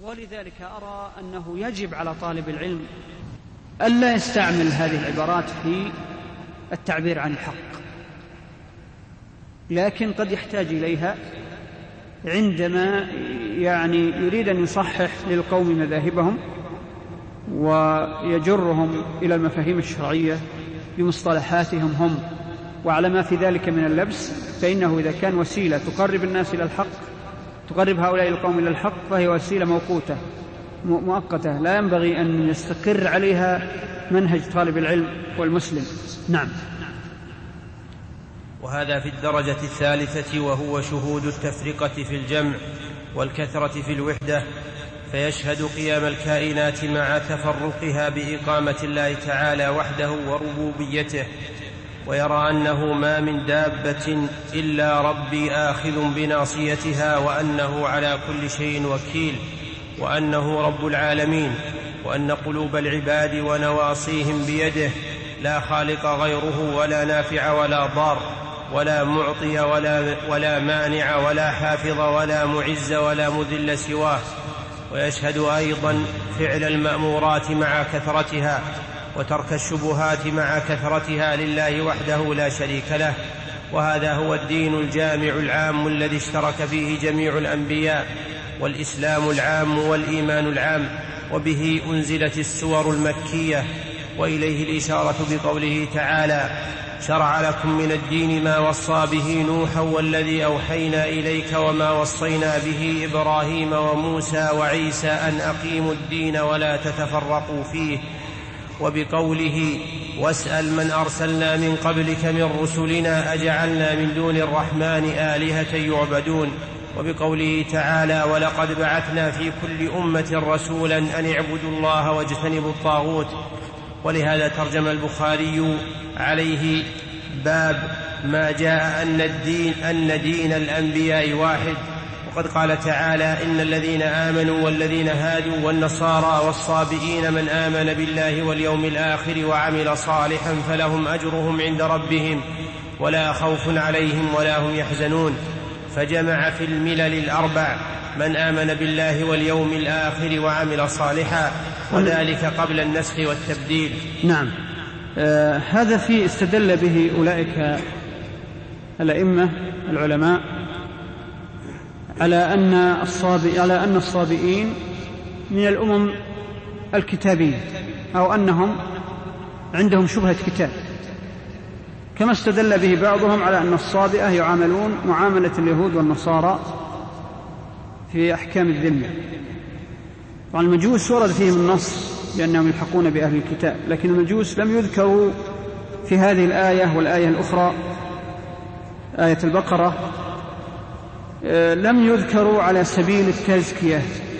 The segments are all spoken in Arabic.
ولذلك أرى أنه يجب على طالب العلم ألا يستعمل هذه العبارات في التعبير عن الحق، لكن قد يحتاج إليها عندما يريد أن يصحح للقوم مذاهبهم ويجرهم إلى المفاهيم الشرعية بمصطلحاتهم هم وعلى ما في ذلك من اللبس، فإنه إذا كان وسيلة تقرب الناس إلى الحق، تقرب هؤلاء القوم إلى الحق، فهي وسيلة مؤقتة لا ينبغي أن يستقر عليها منهج طالب العلم والمسلم. نعم. وهذا في الدرجة الثالثة، وهو شهود التفرقة في الجمع والكثرة في الوحدة، فيشهد قيام الكائنات مع تفرقها بإقامة الله تعالى وحده وربوبيته، ويرى أنه ما من دابة إلا ربي آخذ بناصيتها، وأنه على كل شيء وكيل، وأنه رب العالمين، وأن قلوب العباد ونواصيهم بيده، لا خالق غيره ولا نافع ولا ضار ولا معطي ولا مانع ولا حافظ ولا معز ولا مذل سواه. ويشهد أيضا فعل المأمورات مع كثرتها وترك الشبهات مع كثرتها لله وحده لا شريك له، وهذا هو الدين الجامع العام الذي اشترك فيه جميع الأنبياء، والإسلام العام والإيمان العام، وبه أنزلت السور المكية، وإليه الإشارة بقوله تعالى: شرع لكم من الدين ما وصى به نوحا والذي أوحينا إليك وما وصينا به إبراهيم وموسى وعيسى أن أقيموا الدين ولا تتفرقوا فيه، وبقوله: واسأل من أرسلنا من قبلك من رسلنا أجعلنا من دون الرحمن آلهة يعبدون، وبقوله تعالى: ولقد بعثنا في كل أمة رسولا أن اعبدوا الله واجتنبوا الطاغوت. ولهذا ترجم البخاري عليه باب ما جاء أن دين الأنبياء واحد. وقد قال تعالى: إن الذين آمنوا والذين هادوا والنصارى والصابئين من آمن بالله واليوم الآخر وعمل صالحا فلهم أجرهم عند ربهم ولا خوف عليهم ولا هم يحزنون. فجمع في الملل الأربع من آمن بالله واليوم الآخر وعمل صالحا، وذلك قبل النسخ والتبديل. نعم. هذا في استدل به أولئك الأئمة العلماء على أن الصابئين من الأمم الكتابية، أو أنهم عندهم شبهة كتاب، كما استدل به بعضهم على أن الصابئة يعاملون معاملة اليهود والنصارى في أحكام الذمة. والمجوس ورد فيهم النص بأنهم يلحقون بأهل الكتاب، لكن المجوس لم يذكروا في هذه الآية والآية الأخرى آية البقرة، لم يذكروا على سبيل التزكية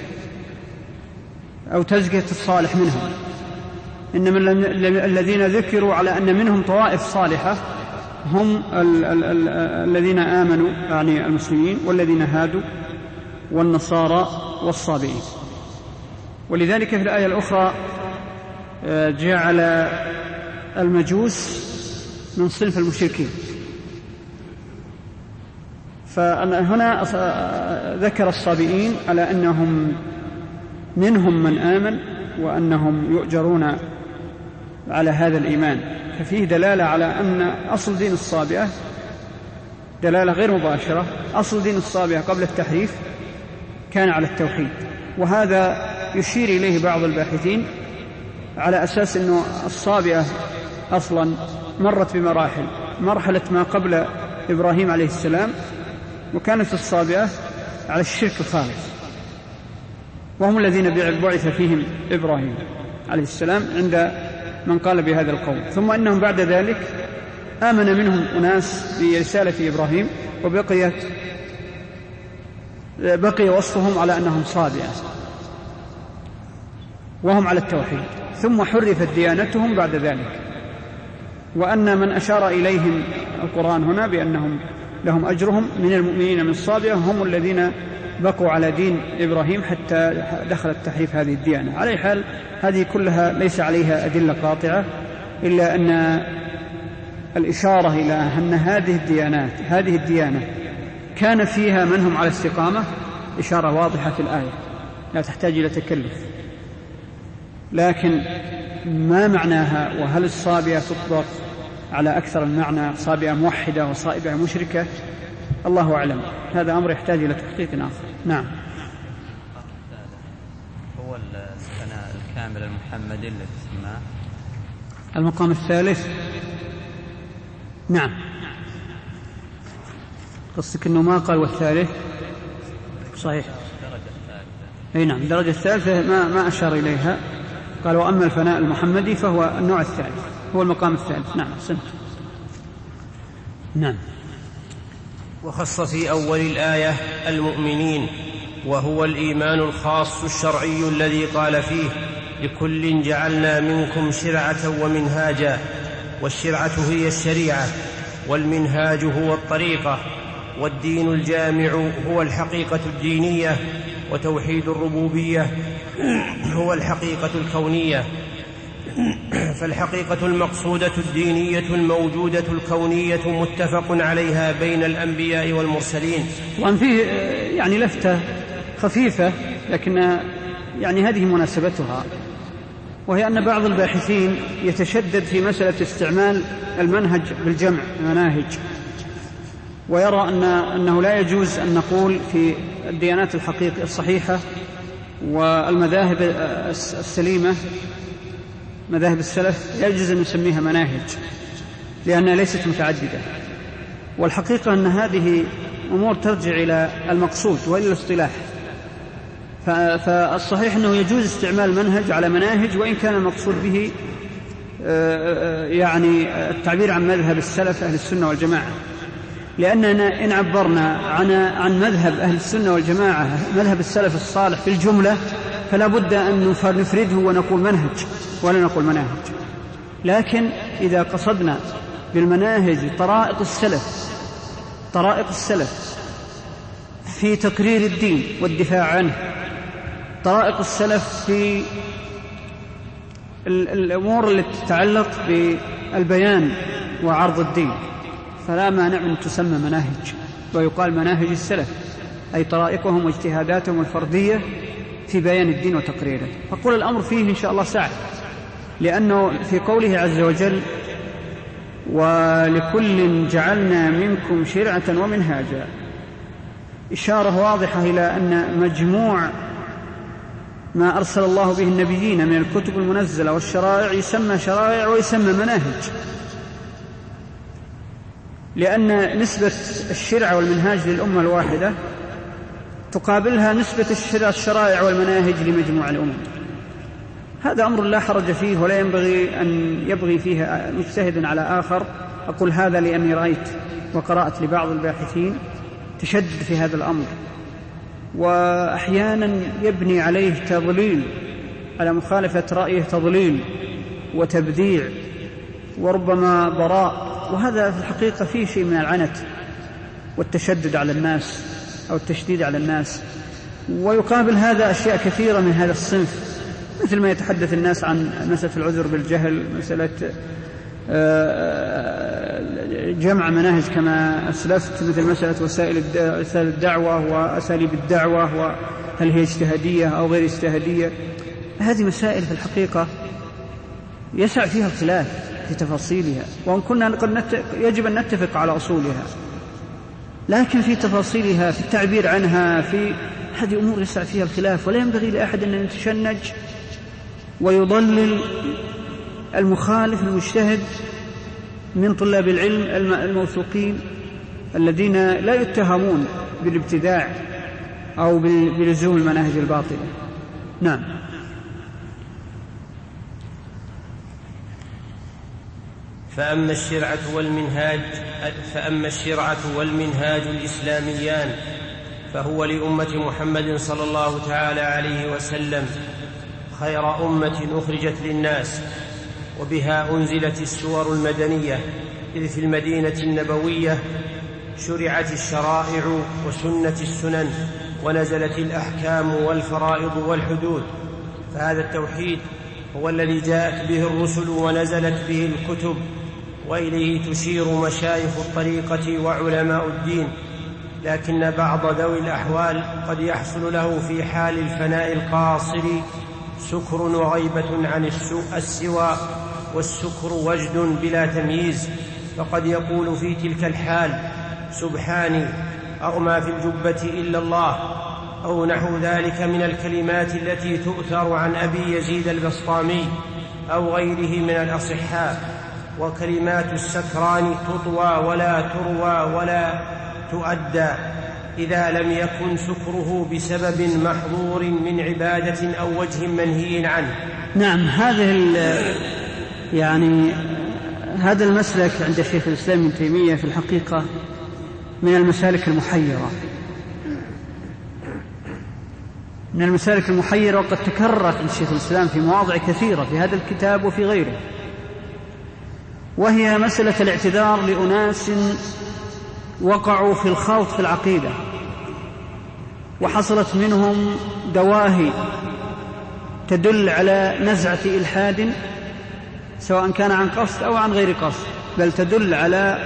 أو تزكية الصالح منهم، إنما الذين ذكروا على أن منهم طوائف صالحة هم الذين آمنوا، يعني المسلمين والذين هادوا والنصارى والصابئين. ولذلك في الآية الأخرى جعل المجوس من صنف المشركين. فهنا ذكر الصابئين على أنهم منهم من آمن وأنهم يؤجرون على هذا الإيمان، ففيه دلالة على أن أصل دين الصابئة دلالة غير مباشرة. أصل دين الصابئة قبل التحريف كان على التوحيد، وهذا يشير إليه بعض الباحثين على أساس أن الصابئة أصلا مرت بمراحل، مرحلة ما قبل إبراهيم عليه السلام، وكانت الصابئة على الشرك الخالص، وهم الذين بعث فيهم إبراهيم عليه السلام عند من قال بهذا القول. ثم إنهم بعد ذلك آمن منهم أناس برسالة إبراهيم، بقي وصفهم على أنهم صابئة وهم على التوحيد، ثم حرفت ديانتهم بعد ذلك. وأن من أشار إليهم القرآن هنا بأنهم لهم أجرهم من المؤمنين من الصابئة هم الذين بقوا على دين إبراهيم حتى دخل التحريف هذه الديانة. على حال هذه كلها ليس عليها أدلة قاطعة، إلا أن الإشارة إلى أن هذه الديانة كان فيها من هم على استقامة إشارة واضحة في الآية. لا تحتاج إلى تكلف. لكن ما معناها وهل الصابئة تطلق على أكثر من معنى، صابئة موحدة وصائبة مشركة، الله أعلم، هذا أمر يحتاج إلى تحقيق آخر. نعم. هو الثناء الكامل المحمدي الذي سماه المقام الثالث. نعم، قصدك أنه ما قال والثالث صحيح. أي نعم، الدرجة الثالثة ما أشار إليها، قال وأما الفناء المحمدي فهو النوع الثالث، هو المقام الثالث. نعم أحسنت. نعم. وخص في أول الآية المؤمنين، وهو الإيمان الخاص الشرعي الذي قال فيه لكل جعلنا منكم شرعة ومنهاجا، والشرعة هي الشريعة، والمنهاج هو الطريقة، والدين الجامع هو الحقيقة الدينية، وتوحيد الربوبية هو الحقيقة الكونية. فالحقيقة المقصودة الدينية الموجودة الكونية متفق عليها بين الأنبياء والمرسلين. وأن فيه يعني لفتة خفيفة، لكن يعني هذه مناسبتها، وهي أن بعض الباحثين يتشدد في مسألة استعمال المنهج بالجمع مناهج، ويرى أنه لا يجوز أن نقول في الديانات الحقيقية الصحيحة والمذاهب السليمة مذاهب السلف لا يجوز أن نسميها مناهج لأنها ليست متعددة. والحقيقة أن هذه أمور ترجع إلى المقصود وإلى الاصطلاح. فالصحيح أنه يجوز استعمال منهج على مناهج، وإن كان المقصود به يعني التعبير عن مذهب السلف أهل السنة والجماعة، لأننا إن عبرنا عن مذهب أهل السنة والجماعة مذهب السلف الصالح في الجملة فلا بد أن نفرده ونقول منهج ولا نقول مناهج. لكن إذا قصدنا بالمناهج طرائق السلف في تقرير الدين والدفاع عنه، طرائق السلف في الأمور التي تتعلق بالبيان وعرض الدين، فلا مانع من تسمى مناهج ويقال مناهج السلف، أي طرائقهم واجتهاداتهم الفردية في بيان الدين وتقريره. فقول الأمر فيه إن شاء الله سعي، لأنه في قوله عز وجل ولكل جعلنا منكم شرعة ومنهاجا إشارة واضحة إلى أن مجموع ما أرسل الله به النبيين من الكتب المنزلة والشرائع يسمى شرائع ويسمى مناهج، لأن نسبة الشرع والمنهاج للأمة الواحدة تقابلها نسبة الشرائع والمناهج لمجموع الأمم. هذا أمر لا حرج فيه، ولا ينبغي أن يبغي فيه مجتهد على آخر. أقول هذا لأني رأيت وقرأت لبعض الباحثين تشدد في هذا الأمر، وأحيانا يبني عليه تضليل، على مخالفة رأيه تضليل وتبديع وربما ضراء، وهذا في الحقيقة فيه شيء من العنت والتشدد على الناس أو التشديد على الناس. ويقابل هذا أشياء كثيرة من هذا الصنف، مثل ما يتحدث الناس عن مسألة العذر بالجهل، مسألة جمع مناهج كما أسلفت، مثل مسألة وسائل الدعوة وأساليب الدعوة وهل هي اجتهادية أو غير اجتهادية. هذه مسائل في الحقيقة يسع فيها الخلاف في تفاصيلها، وإن كنا يجب أن نتفق على أصولها، لكن في تفاصيلها في التعبير عنها في هذه أمور يسع فيها الخلاف، ولا ينبغي لأحد أن يتشنج ويضلل المخالف المجتهد من طلاب العلم الموثوقين الذين لا يتهمون بالابتداع أو بلزوم المناهج الباطلة. نعم. فأما الشرعة والمنهاج الإسلاميان فهو لأمة محمد صلى الله تعالى عليه وسلم خير أمة أخرجت للناس، وبها أنزلت السور المدنية، إذ في المدينة النبوية شرعت الشرائع وسنت السنن، ونزلت الأحكام والفرائض والحدود. فهذا التوحيد هو الذي جاءت به الرسل ونزلت به الكتب، وإليه تشير مشايخ الطريقة وعلماء الدين، لكن بعض ذوي الأحوال قد يحصل له في حال الفناء القاصر سكر وغيبة عن السوى، والسكر وجد بلا تمييز، فقد يقول في تلك الحال: سبحاني أرمى في الجبة إلا الله، أو نحو ذلك من الكلمات التي تؤثر عن أبي يزيد البسطامي أو غيره من الأصحاء. وكلمات السكران تطوى ولا تروى ولا تؤدى إذا لم يكن سكره بسبب محظور من عبادة أو وجه منهي عنه. نعم، هذا المسلك عند شيخ الإسلام ابن تيمية في الحقيقة من المسالك المحيرة، وقد تكررت عند شيخ الإسلام في مواضع كثيرة في هذا الكتاب وفي غيره، وهي مسألة الاعتذار لأناس وقعوا في الخوض في العقيدة وحصلت منهم دواهي تدل على نزعة إلحاد، سواء كان عن قصد أو عن غير قصد، بل تدل على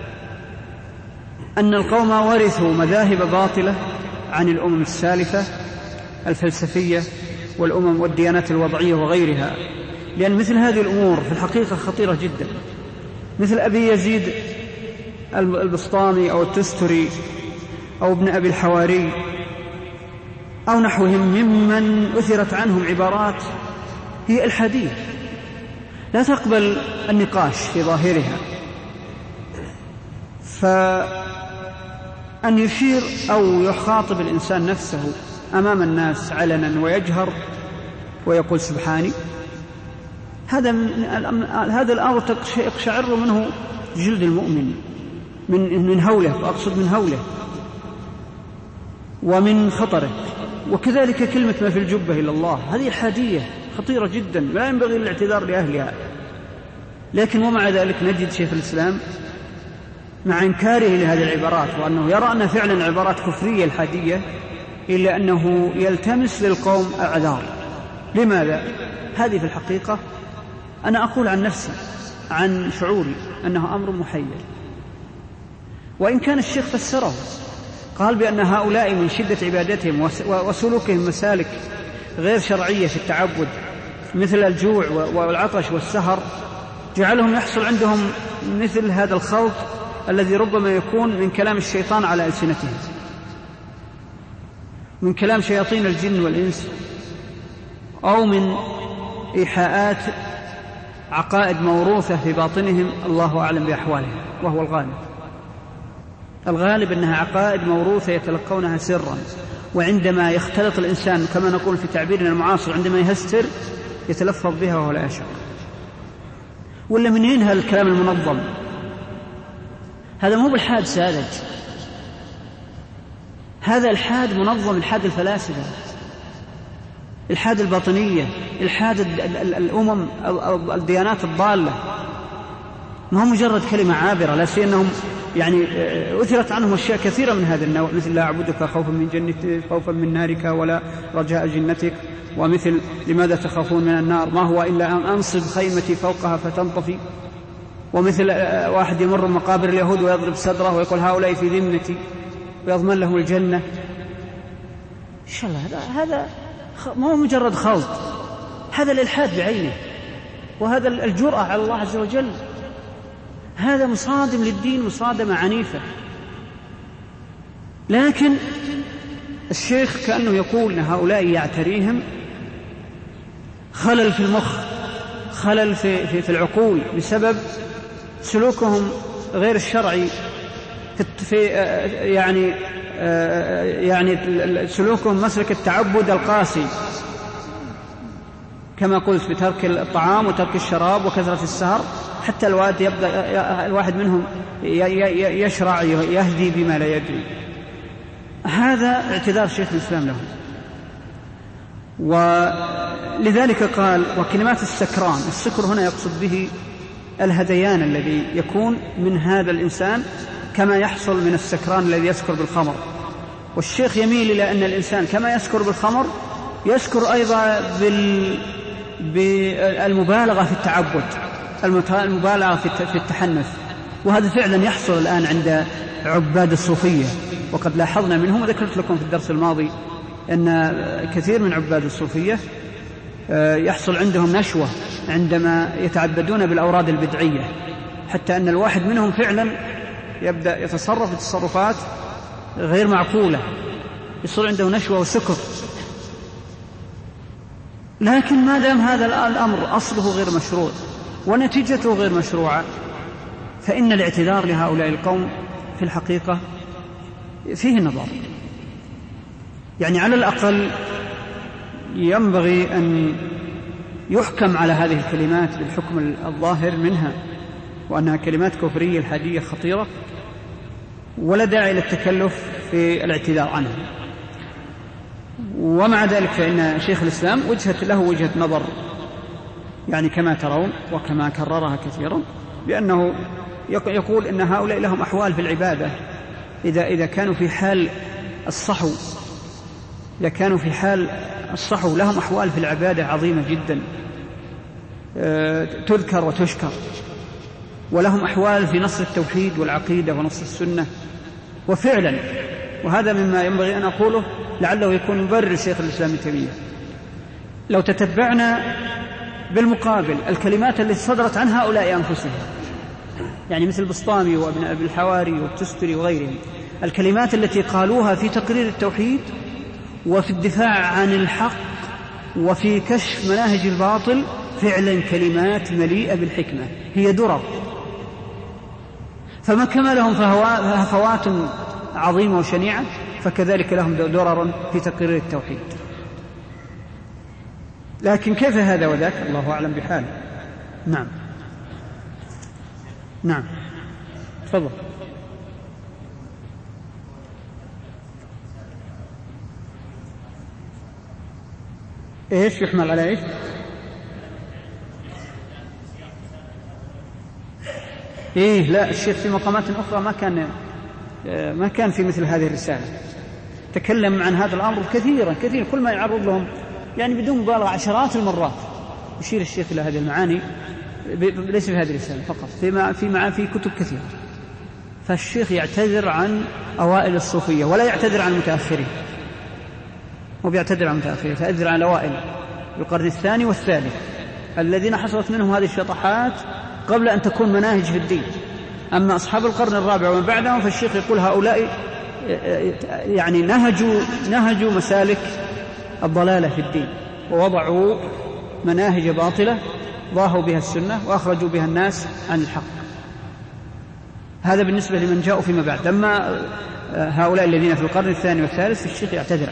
أن القوم ورثوا مذاهب باطلة عن الأمم السالفة الفلسفية والأمم والديانات الوضعية وغيرها، لأن مثل هذه الأمور في الحقيقة خطيرة جدا، مثل أبي يزيد البسطامي أو التستري أو ابن أبي الحواري أو نحوهم ممن أثرت عنهم عبارات هي إلحادية لا تقبل النقاش في ظاهرها. فأن يشير أو يخاطب الإنسان نفسه أمام الناس علنا ويجهر ويقول سبحاني، هذا الأمر يقشعر منه جلد المؤمن من هوله، وأقصد من هوله ومن خطره. وكذلك كلمة ما في الجبة إلا الله، هذه إلحادية خطيرة جدا لا ينبغي الاعتذار لأهلها. لكن ومع ذلك نجد شيخ الإسلام مع إنكاره لهذه العبارات وأنه يرى أنها فعلا عبارات كفرية إلحادية، إلا أنه يلتمس للقوم أعذار. لماذا؟ هذه في الحقيقة أنا أقول عن نفسي عن شعوري أنه أمر محير، وإن كان الشيخ فسره قال بأن هؤلاء من شدة عبادتهم وسلوكهم مسالك غير شرعية في التعبد مثل الجوع والعطش والسهر جعلهم يحصل عندهم مثل هذا الخلط الذي ربما يكون من كلام الشيطان على ألسنتهم، من كلام شياطين الجن والإنس، أو من إيحاءات عقائد موروثة في باطنهم، الله أعلم بأحوالهم، وهو الغالب أنها عقائد موروثة يتلقونها سرا، وعندما يختلط الإنسان كما نقول في تعبيرنا المعاصر عندما يهستر يتلفظ بها وهو لا يشعر. ولا من ينهى الكلام المنظم؟ هذا مو بالحاد ساذج، هذا الحاد منظم، الحاد الفلاسفة، الحاد الباطنية، الحاد الأمم الديانات الضالة، ما هو مجرد كلمة عابرة، لا سيما أنهم أثرت عنهم أشياء كثيرة من هذا النوع، مثل لا أعبدك خوفا من جنتك خوفا من نارك ولا رجاء جنتك، ومثل لماذا تخافون من النار ما هو إلا أن أنصب خيمتي فوقها فتنطفي، ومثل واحد يمر مقابر اليهود ويضرب صدره ويقول هؤلاء في ذمتي ويضمن لهم الجنة. إن شاء الله هذا ما هو مجرد خلط، هذا الإلحاد بعينه، وهذا الجرأة على الله عز وجل، هذا مصادم للدين مصادمة عنيفة. لكن الشيخ كأنه يقول أن هؤلاء يعتريهم خلل في المخ، خلل في العقول بسبب سلوكهم غير الشرعي، يعني سلوكهم مسلك التعبد القاسي كما قلت، بترك الطعام وترك الشراب وكثرة السهر، حتى الواحد منهم يشرع يهدي بما لا يدري. هذا اعتذار شيخ الإسلام له، ولذلك قال وكلمات السكران، السكر هنا يقصد به الهذيان الذي يكون من هذا الإنسان كما يحصل من السكران الذي يسكر بالخمر. والشيخ يميل إلى أن الإنسان كما يسكر بالخمر يسكر أيضا بالمبالغة في التعبد، المبالغة في التحنث، وهذا فعلا يحصل الآن عند عباد الصوفية، وقد لاحظنا منهم وذكرت لكم في الدرس الماضي أن كثير من عباد الصوفية يحصل عندهم نشوة عندما يتعبدون بالأوراد البدعية، حتى أن الواحد منهم فعلا يبدأ يتصرف تصرفات غير معقولة، يصير عنده نشوة وسكر. لكن ما دام هذا الأمر أصله غير مشروع ونتيجته غير مشروعة، فإن الاعتذار لهؤلاء القوم في الحقيقة فيه نظر. يعني على الأقل ينبغي أن يحكم على هذه الكلمات بالحكم الظاهر منها، وأنها كلمات كفرية الحادية خطيرة، ولا داعي للتكلف في الاعتذار عنها. ومع ذلك فإن شيخ الإسلام له وجهة نظر، يعني كما ترون وكما كررها كثيرا، بأنه يقول إن هؤلاء لهم أحوال في العبادة إذا كانوا في حال الصحو، إذا كانوا في حال الصحو لهم أحوال في العبادة عظيمة جدا تذكر وتشكر، ولهم أحوال في نص التوحيد والعقيدة ونص السنة. وفعلا، وهذا مما ينبغي أن أقوله لعله يكون مبرر شيخ الإسلام ابن تيمية، لو تتبعنا بالمقابل الكلمات التي صدرت عن هؤلاء أنفسهم، يعني مثل البسطامي وابن أبي الحواري والتستري وغيرهم، الكلمات التي قالوها في تقرير التوحيد وفي الدفاع عن الحق وفي كشف مناهج الباطل، فعلا كلمات مليئة بالحكمة، هي درر. فما كما لهم هفوات عظيمة وشنيعة، فكذلك لهم درر في تقرير التوحيد. لكن كيف هذا وذاك الله أعلم بحاله. نعم نعم تفضل. ايش يحمل على ايش؟ ايه لا، الشيخ في مقامات اخرى ما كان في مثل هذه الرسالة تكلم عن هذا الامر كثيرا، كل ما يعرض لهم يعني بدون مبالغة عشرات المرات يشير الشيخ الى هذه المعاني، ليس في هذه الرسالة فقط، في كتب كثيرة. فالشيخ يعتذر عن اوائل الصوفية ولا يعتذر عن المتاخرين، هو بيعتذر عن المتاخرين، يعتذر عن الاوائل القرن الثاني والثالث الذين حصلت منهم هذه الشطحات قبل أن تكون مناهج في الدين. أما أصحاب القرن الرابع ومن بعدهم فالشيخ يقول هؤلاء يعني نهجوا مسالك الضلالة في الدين، ووضعوا مناهج باطلة ضاهوا بها السنة وأخرجوا بها الناس عن الحق. هذا بالنسبة لمن جاءوا فيما بعد. أما هؤلاء الذين في القرن الثاني والثالث الشيخ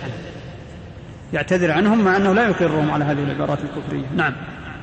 يعتذر عنهم مع أنه لا يقرهم على هذه العبارات الكفرية. نعم.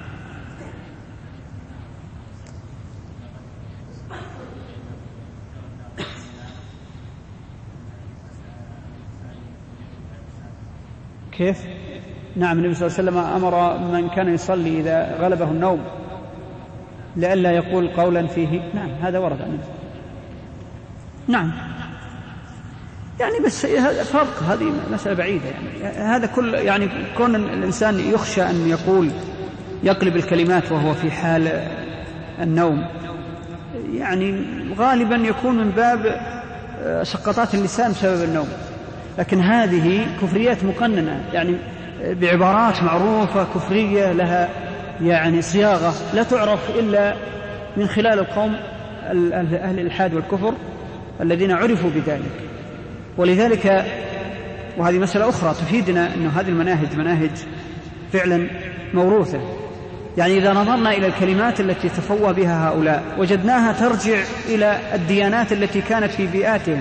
كيف؟ نعم، النبي صلى الله عليه وسلم أمر من كان يصلي إذا غلبه النوم لئلا يقول قولا فيه. نعم هذا ورد عنه. نعم يعني بس فرق، هذه مسألة بعيدة يعني. هذا كل يعني كون الإنسان يخشى أن يقلب الكلمات وهو في حال النوم، يعني غالبا يكون من باب سقطات اللسان بسبب النوم، لكن هذه كفريات مقننة يعني بعبارات معروفة كفرية لها يعني صياغة لا تعرف إلا من خلال القوم أهل الإلحاد والكفر الذين عرفوا بذلك. ولذلك وهذه مسألة أخرى تفيدنا أن هذه المناهج فعلا موروثة. يعني إذا نظرنا إلى الكلمات التي تفوه بها هؤلاء وجدناها ترجع إلى الديانات التي كانت في بيئاتهم.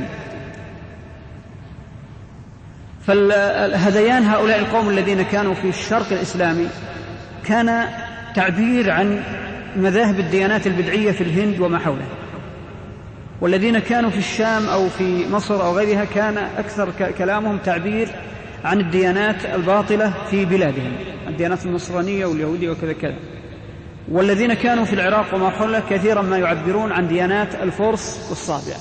فالهذيان هؤلاء القوم الذين كانوا في الشرق الإسلامي كان تعبير عن مذاهب الديانات البدعية في الهند وما حولها، والذين كانوا في الشام أو في مصر أو غيرها كان أكثر كلامهم تعبير عن الديانات الباطلة في بلادهم، الديانات النصرانية واليهودية وكذا كذا. والذين كانوا في العراق وما حولها كثيرا ما يعبرون عن ديانات الفرس والصابئة.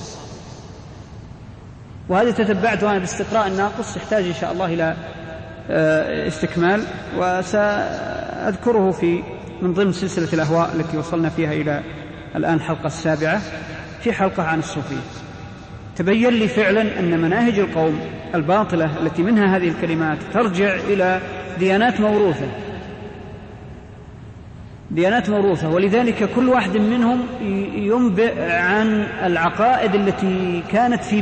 وهذه تتبعتها باستقراء الناقص، يحتاج إن شاء الله إلى استكمال، وسأذكره من ضمن سلسلة الأهواء التي وصلنا فيها إلى الآن الحلقة 7 في حلقة عن الصوفية تبين لي فعلا أن مناهج القوم الباطلة التي منها هذه الكلمات ترجع إلى ديانات موروثة، ولذلك كل واحد منهم ينبئ عن العقائد التي كانت في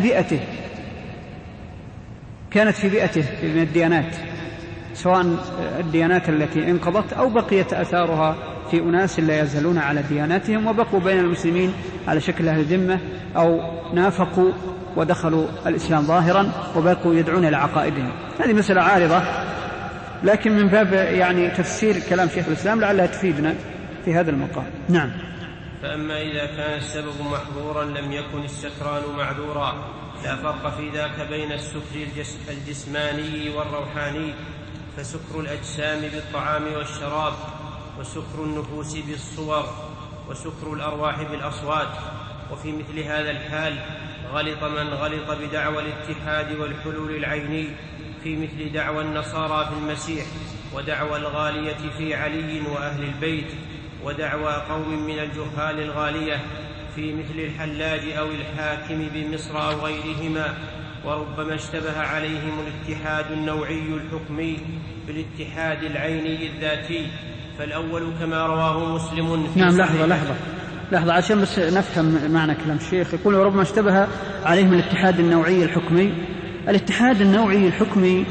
بيئته من الديانات، سواء الديانات التي انقضت أو بقيت أثارها في أناس لا يزالون على دياناتهم وبقوا بين المسلمين على شكل أهل الذمة، أو نافقوا ودخلوا الإسلام ظاهرا وبقوا يدعون إلى عقائدهم. هذه مسألة عارضة، لكن من باب يعني تفسير كلام شيخ الإسلام لعلها تفيدنا في هذا المقام. نعم. فأما إذا كان السبب محظورا لم يكن السكران معذورا، لا فرق في ذاك بين السكر الجسماني والروحاني، فسكر الأجسام بالطعام والشراب، وسكر النفوس بالصور، وسكر الأرواح بالأصوات. وفي مثل هذا الحال غلط من غلط بدعوى الاتحاد والحلول العيني في مثل دعوى النصارى في المسيح، ودعوى الغالية في علي وأهل البيت، ودعوى قوم من الجهال الغالية في مثل الحلاج أو الحاكم بمصر أو غيرهما. وربما اشتبه عليهم الاتحاد النوعي الحكمي بالاتحاد العيني الذاتي، فالأول كما رواه مسلم في نعم. لحظة عشان بس نفهم معنى كلام الشيخ. يقول ربما اشتبه عليهم الاتحاد النوعي الحكمي. الاتحاد النوعي الحكمي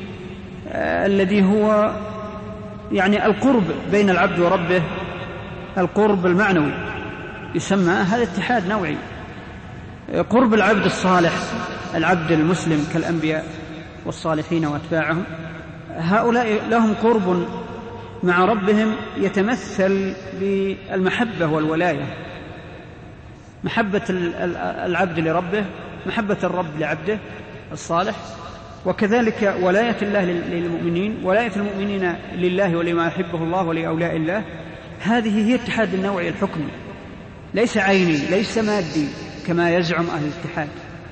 الذي هو يعني القرب بين العبد وربه، القرب المعنوي، يسمى هذا اتحاد نوعي. قرب العبد الصالح، العبد المسلم كالأنبياء والصالحين واتباعهم، هؤلاء لهم قرب مع ربهم يتمثل بالمحبة والولاية، محبة العبد لربه، محبة الرب لعبده الصالح، وكذلك ولاية الله للمؤمنين، ولاية المؤمنين لله ولما يحبه الله ولأولياء الله. هذه هي الاتحاد النوعي الحكمي، ليس عيني، ليس مادي كما يزعم أهل الاتحاد.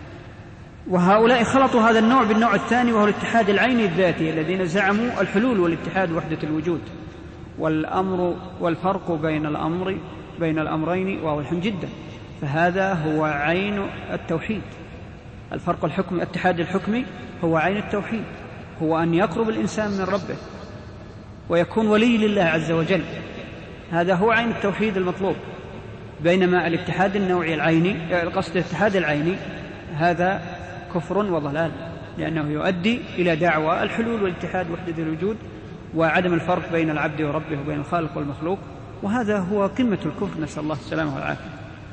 وهؤلاء خلطوا هذا النوع بالنوع الثاني، وهو الاتحاد العيني الذاتي، الذين زعموا الحلول والاتحاد وحدة الوجود. والأمر والفرق بين الأمرين واضح جدا، فهذا هو عين التوحيد. الفرق الحكمي، الاتحاد الحكمي هو عين التوحيد، هو أن يقرب الإنسان من ربه ويكون ولي لله عز وجل، هذا هو عين التوحيد المطلوب. بينما الاتحاد النوعي العيني، قصد الاتحاد العيني، هذا كفر وضلال، لأنه يؤدي إلى دعوى الحلول والاتحاد وحدة الوجود وعدم الفرق بين العبد وربه وبين الخالق والمخلوق، وهذا هو قمة الكفر، نسأل الله السلامة والعافية.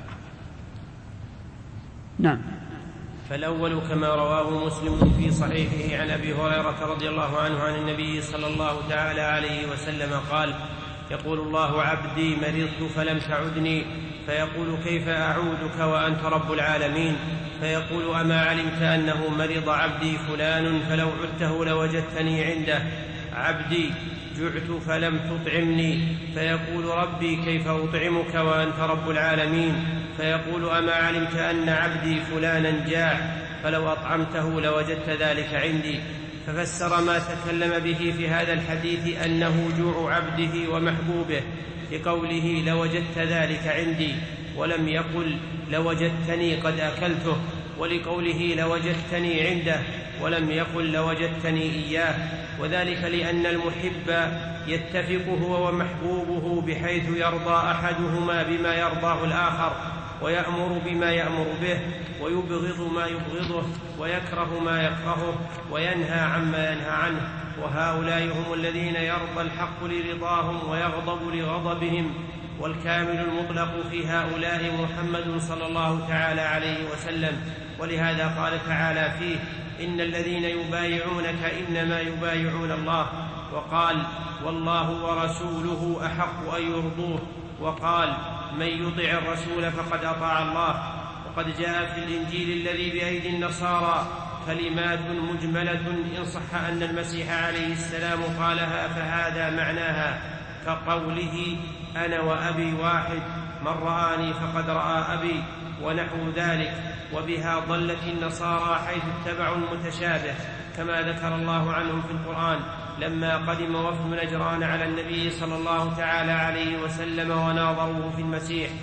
نعم. فالأول كما رواه مسلم في صحيحه عن أبي هريرة رضي الله عنه عن النبي صلى الله تعالى عليه وسلم قال: يقول الله: عبدي مرضت فلم تعدني، فيقول: كيف أعودك وأنت رب العالمين؟ فيقول: أما علمت أنه مرض عبدي فلان فلو عدته لوجدتني عنده؟ عبدي جعت فلم تطعمني، فيقول: ربي كيف أطعمك وأنت رب العالمين؟ فيقول: أما علمت أن عبدي فلانا جاع فلو أطعمته لوجدت ذلك عندي؟ ففسر ما تكلم به في هذا الحديث أنه جوع عبده ومحبوبه لقوله: لوجدت ذلك عندي، ولم يقل لوجدتني قد أكلته، ولقوله لوجدتني عنده ولم يقل لوجدتني إياه. وذلك لأن المحب يتفق هو ومحبوبه بحيث يرضى أحدهما بما يرضاه الآخر، ويأمر بما يأمر به، ويبغض ما يبغضه، ويكره ما يكرهه، وينهى عما ينهى عنه. وهؤلاء هم الذين يرضى الحق لرضاهم ويغضب لغضبهم. والكامل المطلق في هؤلاء محمد صلى الله تعالى عليه وسلم، ولهذا قال تعالى فيه: إن الذين يبايعونك إنما يبايعون الله. وقال: والله ورسوله أحق أن يرضوه. وقال: من يطع الرسول فقد أطاع الله. وقد جاء في الإنجيل الذي بأيدي النصارى كلمات مجملة إن صح أن المسيح عليه السلام قالها فهذا معناها، كقوله: أنا وأبي واحد، من رآني فقد رأى أبي، ونحو ذلك. وبها ضلت النصارى حيث اتبعوا المتشابه، كما ذكر الله عنهم في القرآن لما قدم وفد نجران على النبي صلى الله تعالى عليه وسلم وناظروه في المسيح.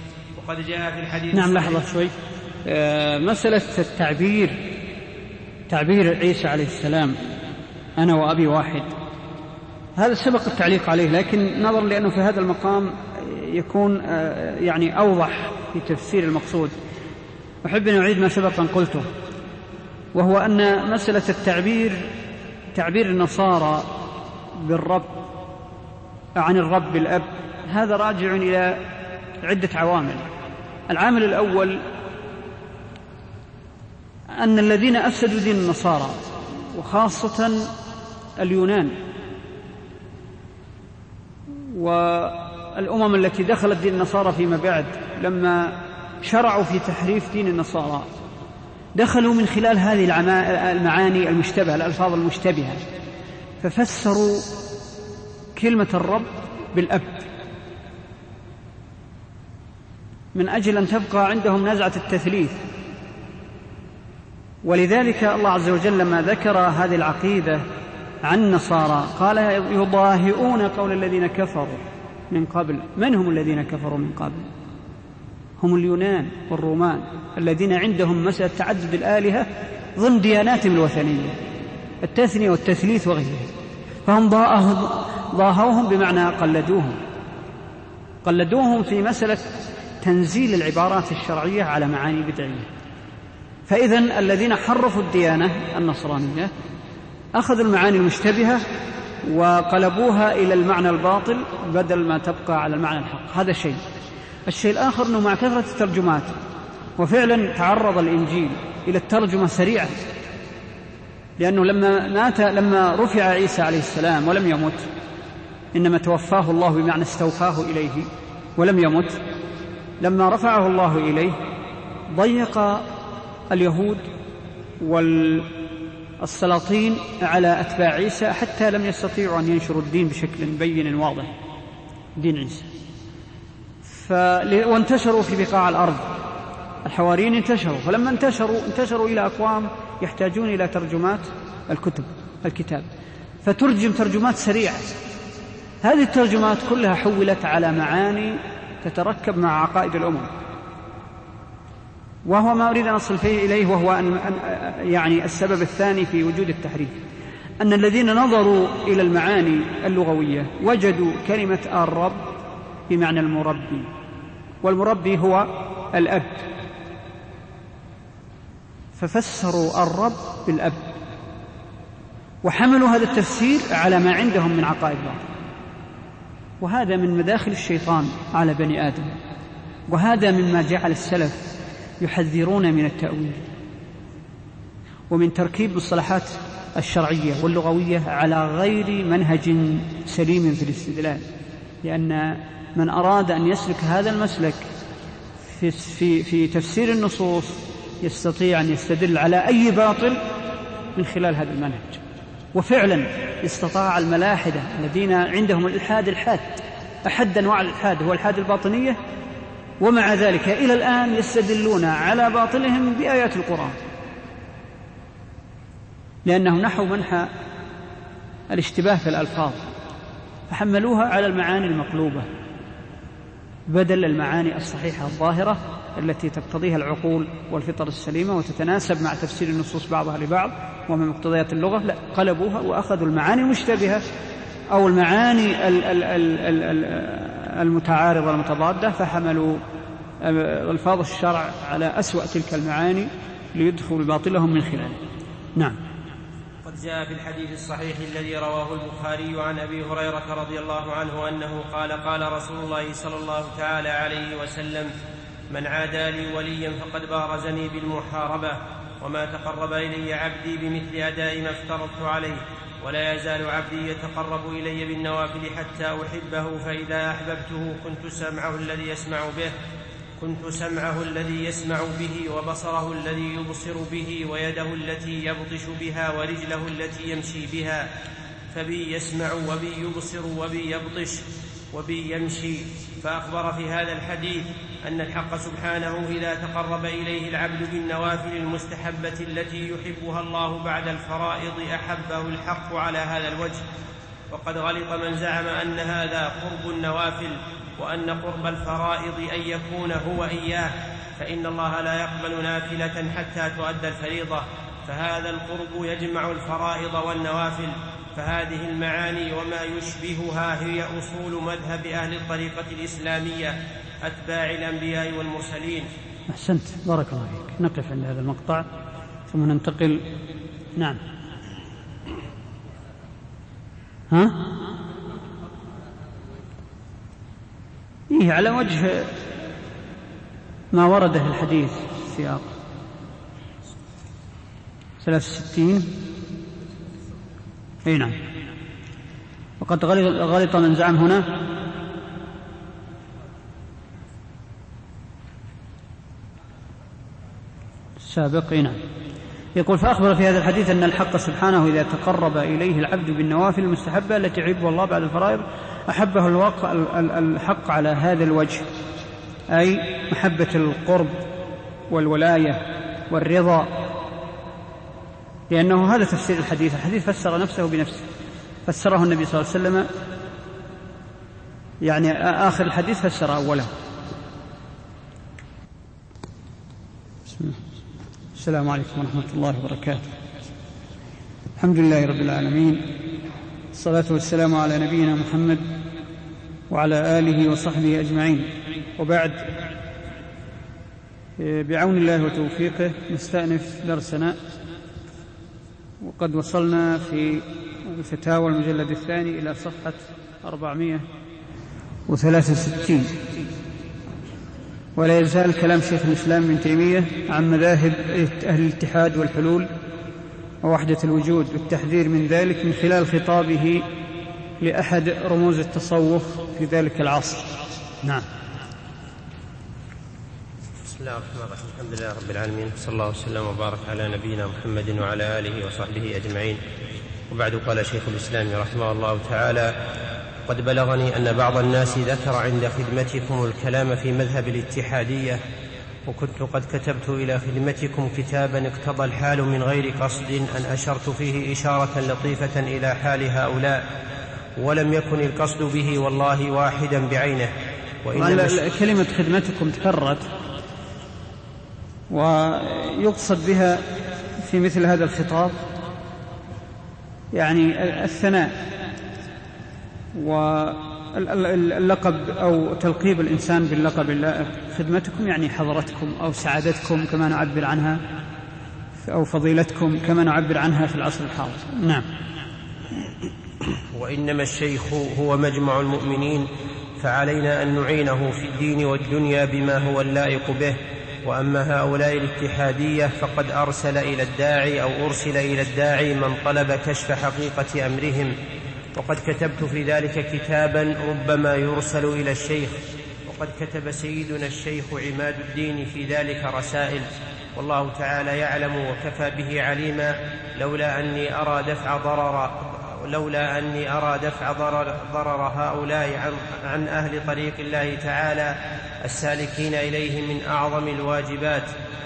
وقد جاء في الحديث. نعم، لحظة شوي. مسألة تعبير عيسى عليه السلام أنا وأبي واحد، هذا سبق التعليق عليه، لكن نظرا لأنه في هذا المقام يكون يعني أوضح في تفسير المقصود، أحب أن أعيد ما سبق أن قلته، وهو أن مسألة تعبير النصارى بالرب عن الرب بالأب هذا راجع إلى عدة عوامل. العامل الأول أن الذين أفسدوا دين النصارى وخاصة اليونان والأمم التي دخلت دين النصارى فيما بعد لما شرعوا في تحريف دين النصارى دخلوا من خلال هذه المعاني المشتبهة، الألفاظ المشتبهة، ففسروا كلمة الرب بالأب من أجل أن تبقى عندهم نزعة التثليث. ولذلك الله عز وجل لما ذكر هذه العقيدة عن النصارى قال يضاهئون قول الذين كفروا من قبل. من هم الذين كفروا من قبل؟ هم اليونان والرومان الذين عندهم مسألة تعدد الآلهة ضمن دياناتهم الوثنية، التثنية والتثليث وغيره، فهم ضاهوهم بمعنى قلدوهم في مسألة تنزيل العبارات الشرعية على معاني بدعية. فإذن الذين حرفوا الديانة النصرانية أخذوا المعاني المشتبهة وقلبوها إلى المعنى الباطل بدل ما تبقى على المعنى الحق. هذا شيء. الشيء الآخر أنه مع كثرة الترجمات، وفعلا تعرض الإنجيل إلى الترجمة سريعا، لأنه لما رفع عيسى عليه السلام ولم يمت، إنما توفاه الله بمعنى استوفاه إليه ولم يمت، لما رفعه الله إليه ضيق اليهود والسلاطين على أتباع عيسى حتى لم يستطيعوا أن ينشروا الدين بشكل بين واضح، دين عيسى. وانتشروا في بقاع الأرض، الحواريين انتشروا، فلما انتشروا إلى أقوام يحتاجون إلى ترجمات الكتاب، فترجم ترجمات سريعة. هذه الترجمات كلها حولت على معاني تتركب مع عقائد الأمم، وهو ما أريد أن أصل فيه إليه، وهو أن يعني السبب الثاني في وجود التحريف أن الذين نظروا إلى المعاني اللغوية وجدوا كلمة الرب بمعنى المربي، والمربي هو الأب، ففسروا الرب بالأب وحملوا هذا التفسير على ما عندهم من عقائد باطلة. وهذا من مداخل الشيطان على بني آدم، وهذا مما جعل السلف يحذرون من التأويل ومن تركيب المصطلحات الشرعية واللغوية على غير منهج سليم في الاستدلال، لأن من أراد أن يسلك هذا المسلك في تفسير النصوص يستطيع أن يستدل على أي باطل من خلال هذا المنهج. وفعلا استطاع الملاحدة الذين عندهم الإلحاد أحد أنواع الإلحاد هو الإلحاد الباطنية، ومع ذلك إلى الآن يستدلون على باطلهم بآيات القرآن، لأنهم نحوا منحى الاشتباه في الألفاظ فحملوها على المعاني المقلوبة بدل المعاني الصحيحة الظاهرة التي تقتضيها العقول والفطر السليمة وتتناسب مع تفسير النصوص بعضها لبعض ومن مقتضيات اللغة. لا، قلبوها وأخذوا المعاني المشتبهة أو المعاني المتعارضة المتضادة فحملوا ألفاظ الشرع على أسوأ تلك المعاني ليدخلوا باطلهم من خلاله. نعم. قد جاء في الحديث الصحيح الذي رواه البخاري عن أبي هريرة رضي الله عنه أنه قال: قال رسول الله صلى الله تعالى عليه وسلم: من عادى لي وليا فقد بارزني بالمحاربة، وما تقرب إلي عبدي بمثل أداء ما افترضت عليه، ولا يزال عبدي يتقرب إلي بالنوافل حتى أحبه، فإذا أحببته كنت سمعه الذي يسمع به، وبصره الذي يبصر به، ويده التي يبطش بها، ورجله التي يمشي بها. فبي يسمع وبي يبصر وبي يبطش وبي يمشي. فأخبر في هذا الحديث أن الحق سبحانه إذا تقرب إليه العبد بالنوافل المستحبة التي يحبها الله بعد الفرائض أحبه الحق على هذا الوجه. وقد غلط من زعم أن هذا قرب النوافل وأن قرب الفرائض أن يكون هو إياه، فإن الله لا يقبل نافلة حتى تؤدى الفريضة، فهذا القرب يجمع الفرائض والنوافل. فهذه المعاني وما يشبهها هي أصول مذهب أهل الطريقة الإسلامية أتباع الأنبياء والمرسلين. أحسنت، بارك الله فيك. نقف عند هذا المقطع ثم ننتقل. نعم. إيه، على وجه ما ورد في الحديث السياق 63. اي نعم. وقد غلط من زعم هنا السابق. نعم. يقول: فأخبر في هذا الحديث أن الحق سبحانه إذا تقرب إليه العبد بالنوافل المستحبة التي يحبها الله بعد الفرائض أحبه الحق على هذا الوجه، أي محبة القرب والولاية والرضا، لأنه هذا تفسير الحديث. الحديث فسر نفسه بنفسه، فسره النبي صلى الله عليه وسلم، يعني آخر الحديث فسر أوله. بسم الله. السلام عليكم ورحمة الله وبركاته. الحمد لله رب العالمين، الصلاة والسلام على نبينا محمد وعلى آله وصحبه أجمعين، وبعد، بعون الله وتوفيقه نستأنف درسنا، وقد وصلنا في الفتاوى المجلد الثاني إلى صفحة 463، ولا يزال كلام شيخ الإسلام ابن تيمية عن مذاهب أهل الاتحاد والحلول ووحدة الوجود والتحذير من ذلك من خلال خطابه لأحد رموز التصوف في ذلك العصر. نعم. بسم الله الرحمن الرحيم. الحمد لله رب العالمين، صلى الله وسلم وبارك على نبينا محمد وعلى آله وصحبه أجمعين. وبعد، قال شيخ الإسلام رحمه الله تعالى: قد بلغني أن بعض الناس ذكر عند خدمتكم الكلام في مذهب الاتحادية، وكنت قد كتبت إلى خدمتكم كتابا اقتضى الحال من غير قصد أن أشرت فيه إشارة لطيفة إلى حال هؤلاء، ولم يكن القصد به والله واحدا بعينه. كلمة خدمتكم تكررت، ويقصد بها في مثل هذا الخطاب يعني الثناء واللقب أو تلقيب الإنسان باللقب اللائق. خدمتكم يعني حضرتكم أو سعادتكم كما نعبر عنها، أو فضيلتكم كما نعبر عنها في العصر الحاضر. نعم. وإنما الشيخ هو مجمع المؤمنين، فعلينا أن نعينه في الدين والدنيا بما هو اللائق به. وأما هؤلاء الاتحادية فقد أرسل إلى الداعي من طلب كشف حقيقة أمرهم، وقد كتبت في ذلك كتابا ربما يرسل إلى الشيخ، وقد كتب سيدنا الشيخ عماد الدين في ذلك رسائل، والله تعالى يعلم وكفى به عليما. لولا أني أرى دفع ضرر هؤلاء عن أهل طريق الله تعالى السالكين إليه من أعظم الواجبات،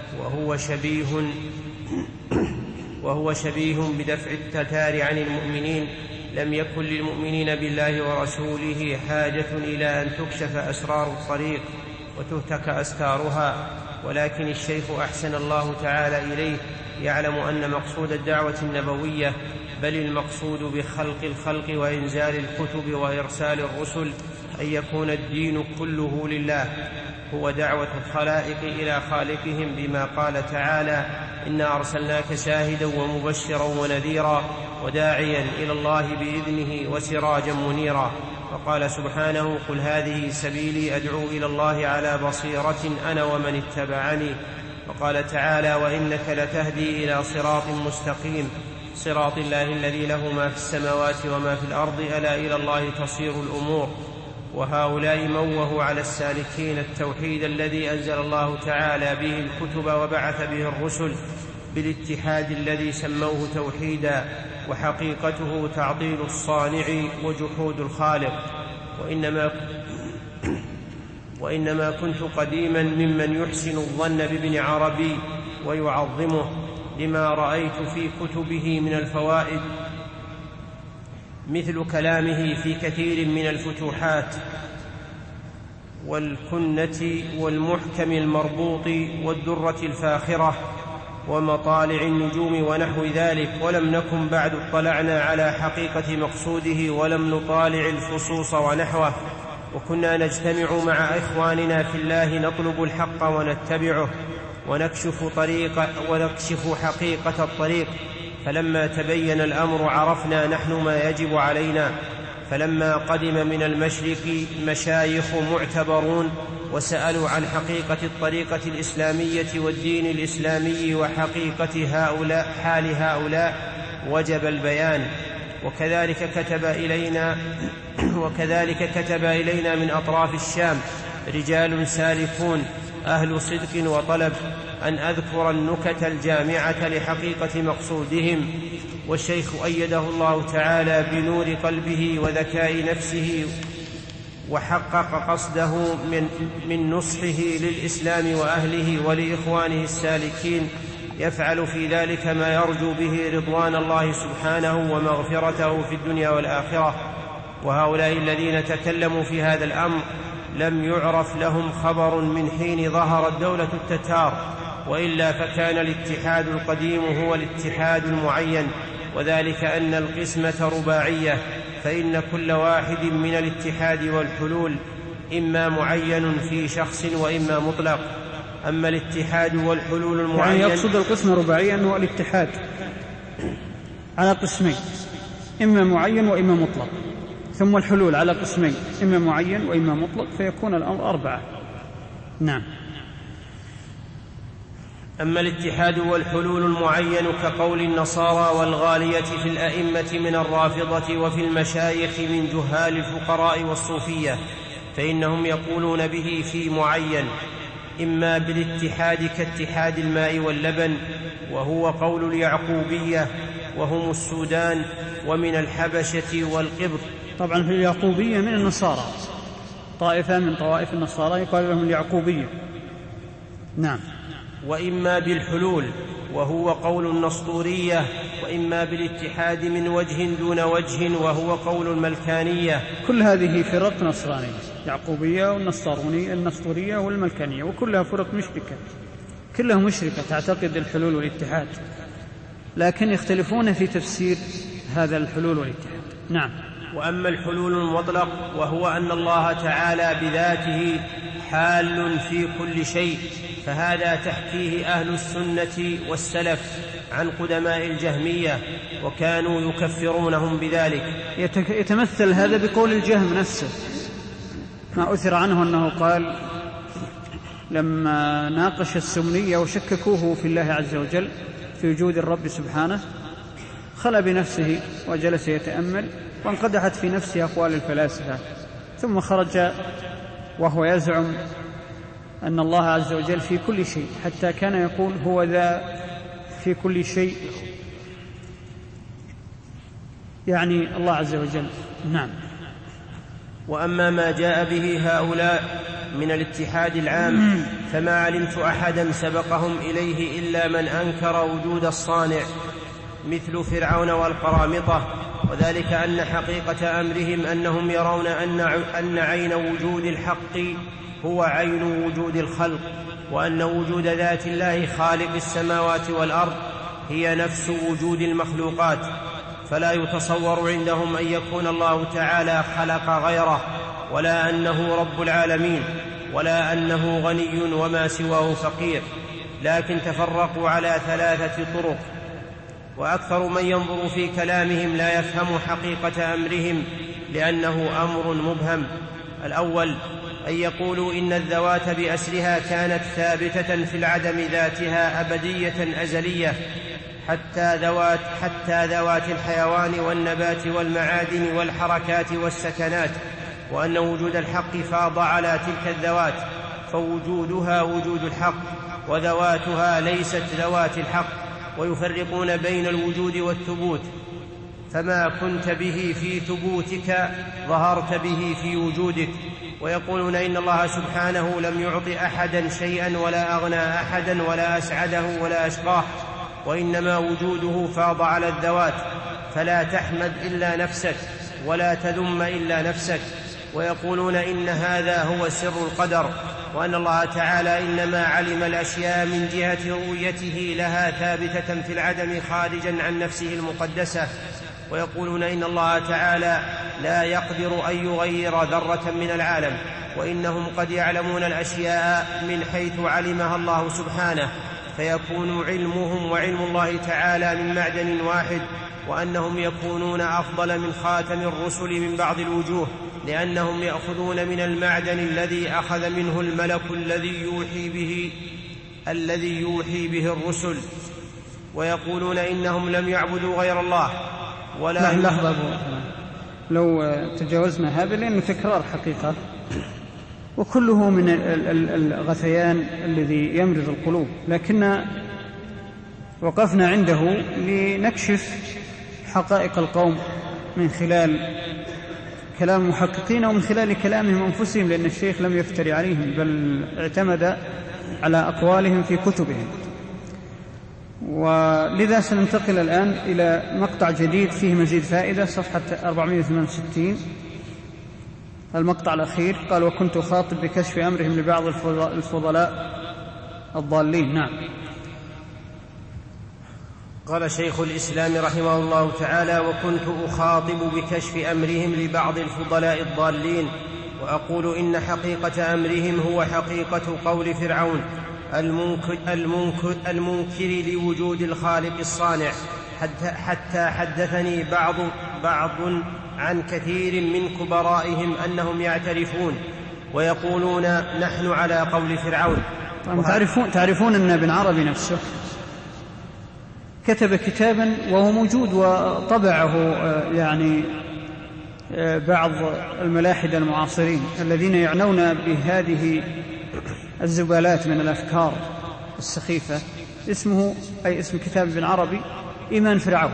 وهو شبيه بدفع التتار عن المؤمنين، لم يكن للمؤمنين بالله ورسوله حاجة إلى أن تكشف أسرار الطريق وتهتك أستارها، ولكن الشيخ أحسن الله تعالى إليه يعلم أن مقصود الدعوة النبوية، بل المقصود بخلق الخلق وإنزال الكتب وإرسال الرسل، أن يكون الدين كله لله، هو دعوة الخلائق إلى خالقهم، بما قال تعالى: إنا أرسلناك شاهدا ومبشرا ونذيرا وداعيا إلى الله بإذنه وسراجا منيرا. وقال سبحانه: قل هذه سبيلي أدعو إلى الله على بصيرة أنا ومن اتبعني. وقال تعالى: وإنك لتهدي إلى صراط مستقيم، صراط الله الذي له ما في السماوات وما في الأرض، ألا إلى الله تصير الأمور. وهؤلاء موهوا على السالكين التوحيد الذي أنزل الله تعالى به الكتب وبعث به الرسل، بالاتحاد الذي سموه توحيدا، وحقيقته تعطيل الصانع وجحود الخالق. وإنما كنت قديما ممن يحسن الظن بابن عربي ويعظمه، لما رأيت في كتبه من الفوائد، مثل كلامه في كثير من الفتوحات والكنة والمحكم المربوط والدرة الفاخرة ومطالع النجوم ونحو ذلك، ولم نكن بعد اطلعنا على حقيقة مقصوده ولم نطالع الفصوص ونحوه، وكنا نجتمع مع إخواننا في الله نطلب الحق ونتبعه ونكشف حقيقة الطريق، فلما تبين الأمر عرفنا نحن ما يجب علينا. فلما قدم من المشرق مشايخ معتبرون وسألوا عن حقيقة الطريقة الإسلامية والدين الإسلامي وحقيقة حال هؤلاء وجب البيان. وكذلك كتب إلينا من أطراف الشام رجال سالكون أهل صدق وطلب أن أذكر النكت الجامعة لحقيقة مقصودهم، والشيخ أيده الله تعالى بنور قلبه وذكاء نفسه وحقق قصده من نصحه للإسلام وأهله ولإخوانه السالكين، يفعل في ذلك ما يرجو به رضوان الله سبحانه ومغفرته في الدنيا والآخرة. وهؤلاء الذين تكلموا في هذا الأمر لم يعرف لهم خبر من حين ظهرت دولة التتار، وإلا فكان الاتحاد القديم هو الاتحاد المعين، وذلك أن القسمة رباعية، فإن كل واحد من الاتحاد والحلول إما معين في شخص وإما مطلق. أما الاتحاد والحلول المعين، يعني يقصد القسمة رباعية أنه الاتحاد على قسمين، إما معين وإما مطلق، ثم الحلول على قسمين، إما معين وإما مطلق، فيكون الأمر 4. نعم. أما الاتحاد والحلول المعين كقول النصارى والغالية في الأئمة من الرافضة وفي المشايخ من جهال الفقراء والصوفية، فإنهم يقولون به في معين، إما بالاتحاد كاتحاد الماء واللبن، وهو قول اليعقوبية وهم السودان ومن الحبشة والقبط. طبعا في اليعقوبية من النصارى، طائفة من طوائف النصارى يقال لهم اليعقوبية. نعم. وإما بالحلول وهو قول النسطورية، وإما بالاتحاد من وجه دون وجه وهو قول الملكانية. كل هذه فرق نصرانية، يعقوبية والنسطورية والملكانية، وكلها فرق مشركة، كلها مشركة تعتقد الحلول والاتحاد، لكن يختلفون في تفسير هذا الحلول والاتحاد. نعم. وأما الحلول المطلق وهو أن الله تعالى بذاته حال في كل شيء، فهذا تحكيه أهل السنة والسلف عن قدماء الجهمية، وكانوا يكفرونهم بذلك. يتمثل هذا بقول الجهم نفسه، ما أثر عنه أنه قال لما ناقش السمنية وشككوه في الله عز وجل في وجود الرب سبحانه، خلى بنفسه وجلس يتأمل، وانقدحت في نفسه أقوال الفلاسفة، ثم خرج وهو يزعم أن الله عز وجل في كل شيء، حتى كان يقول هو ذا في كل شيء، يعني الله عز وجل. نعم. وأما ما جاء به هؤلاء من الاتحاد العام فما علمت أحدا سبقهم إليه إلا من أنكر وجود الصانع مثل فرعون والقرامطة، وذلك أن حقيقة أمرهم أنهم يرون أن عين وجود الحق هو عين وجود الخلق، وأن وجود ذات الله خالق السماوات والأرض هي نفس وجود المخلوقات، فلا يتصور عندهم أن يكون الله تعالى خلق غيره، ولا أنه رب العالمين، ولا أنه غني وما سواه فقير، لكن تفرقوا على 3 طرق. وأكثر من ينظر في كلامهم لا يفهم حقيقة أمرهم، لأنه أمر مبهم. الأول أن يقولوا إن الذوات بأسرها كانت ثابتة في العدم ذاتها أبدية أزلية، حتى ذوات الحيوان والنبات والمعادن والحركات والسكنات، وأن وجود الحق فاض على تلك الذوات، فوجودها وجود الحق وذواتها ليست ذوات الحق، ويفرقون بين الوجود والثبوت، فما كنت به في ثبوتك ظهرت به في وجودك. ويقولون إن الله سبحانه لم يعط أحدا شيئا ولا أغنى أحدا ولا أسعده ولا أشقاه، وإنما وجوده فاض على الذوات، فلا تحمد إلا نفسك ولا تذم إلا نفسك، ويقولون إن هذا هو سر القدر، وأن الله تعالى إنما علم الأشياء من جهة رؤيته لها ثابتة في العدم خارجا عن نفسه المقدسة. ويقولون إن الله تعالى لا يقدر أن يغير ذرة من العالم، وإنهم قد يعلمون الأشياء من حيث علمها الله سبحانه، فيكون علمهم وعلم الله تعالى من معدن واحد، وأنهم يكونون أفضل من خاتم الرسل من بعض الوجوه، لأنهم يأخذون من المعدن الذي أخذ منه الملك الذي يوحي به الرسل. ويقولون إنهم لم يعبدوا غير الله ولا لحظة لو تجاوزنا هذا لأنه تكرار حقيقة، وكله من الغثيان الذي يمرض القلوب، لكن وقفنا عنده لنكشف حقائق القوم من خلال كلام المحققين ومن خلال كلامهم أنفسهم، لأن الشيخ لم يفتري عليهم بل اعتمد على أقوالهم في كتبهم. ولذا سننتقل الآن إلى مقطع جديد فيه مزيد فائدة، صفحة 468، المقطع الأخير. قال: وكنت خاطب بكشف أمرهم لبعض الفضلاء الضالين. نعم. قال شيخ الإسلام رحمه الله تعالى: وكنت أخاطب بكشف أمرهم لبعض الفضلاء الضالين، وأقول إن حقيقة أمرهم هو حقيقة قول فرعون المنكر لوجود الخالق الصانع، حتى حدثني بعض عن كثير من كبرائهم أنهم يعترفون ويقولون نحن على قول فرعون. تعرفون أن ابن عربي نفسه كتب كتابا وهو موجود وطبعه يعني بعض الملاحدة المعاصرين الذين يعنون بهذه الزبالات من الأفكار السخيفة، اسمه أي اسم كتاب ابن عربي إيمان فرعون،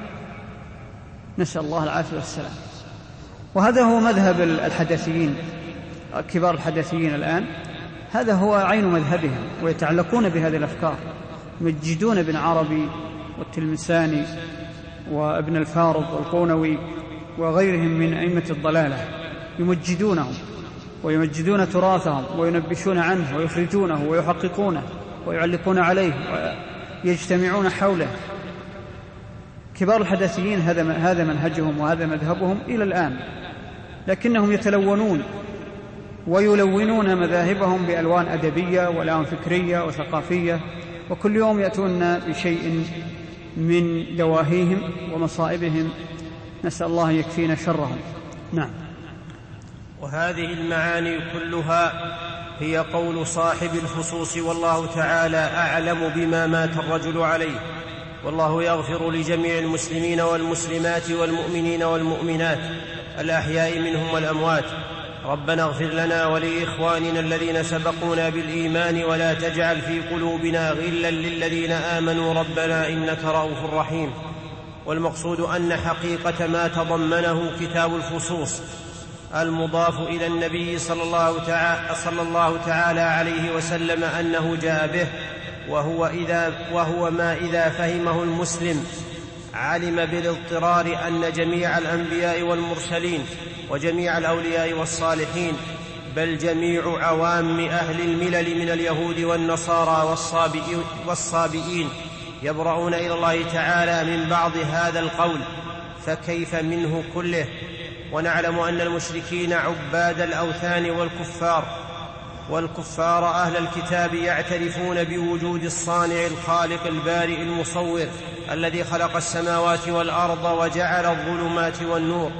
نسأل الله العافية والسلام. وهذا هو مذهب الحدثيين، كبار الحدثيين الآن، هذا هو عين مذهبهم، ويتعلقون بهذه الأفكار، يمجدون ابن عربي والتلمساني وابن الفارض والقونوي وغيرهم من أئمة الضلالة، يمجدونهم ويمجدون تراثهم وينبشون عنه ويخرجونه ويحققونه ويعلقون عليه ويجتمعون حوله. كبار الحدثيين هذا منهجهم وهذا مذهبهم إلى الآن، لكنهم يتلونون ويلونون مذاهبهم بألوان أدبية وألوان فكرية وثقافية، وكل يوم يأتون بشيء من دواهيهم ومصائبهم، نسأل الله يكفينا شرهم. نعم. وهذه المعاني كلها هي قول صاحب الفصوص، والله تعالى أعلم بما مات الرجل عليه، والله يغفر لجميع المسلمين والمسلمات والمؤمنين والمؤمنات الأحياء منهم والأموات. ربنا اغفر لنا ولإخواننا الذين سبقونا بالإيمان ولا تجعل في قلوبنا غلا للذين آمنوا ربنا إنك رؤوف رحيم. والمقصود أن حقيقة ما تضمنه كتاب الفصوص المضاف إلى النبي صلى الله تعالى عليه وسلم أنه جاء به، وهو ما إذا فهمه المسلم علم بالاضطرار أن جميع الأنبياء والمرسلين وجميع الأولياء والصالحين، بل جميع عوام أهل الملل من اليهود والنصارى والصابئين يبرؤون إلى الله تعالى من بعض هذا القول، فكيف منه كله؟ ونعلم أن المشركين عباد الأوثان والكفار أهل الكتاب يعترفون بوجود الصانع الخالق البارئ المصور الذي خلق السماوات والأرض وجعل الظلمات والنور،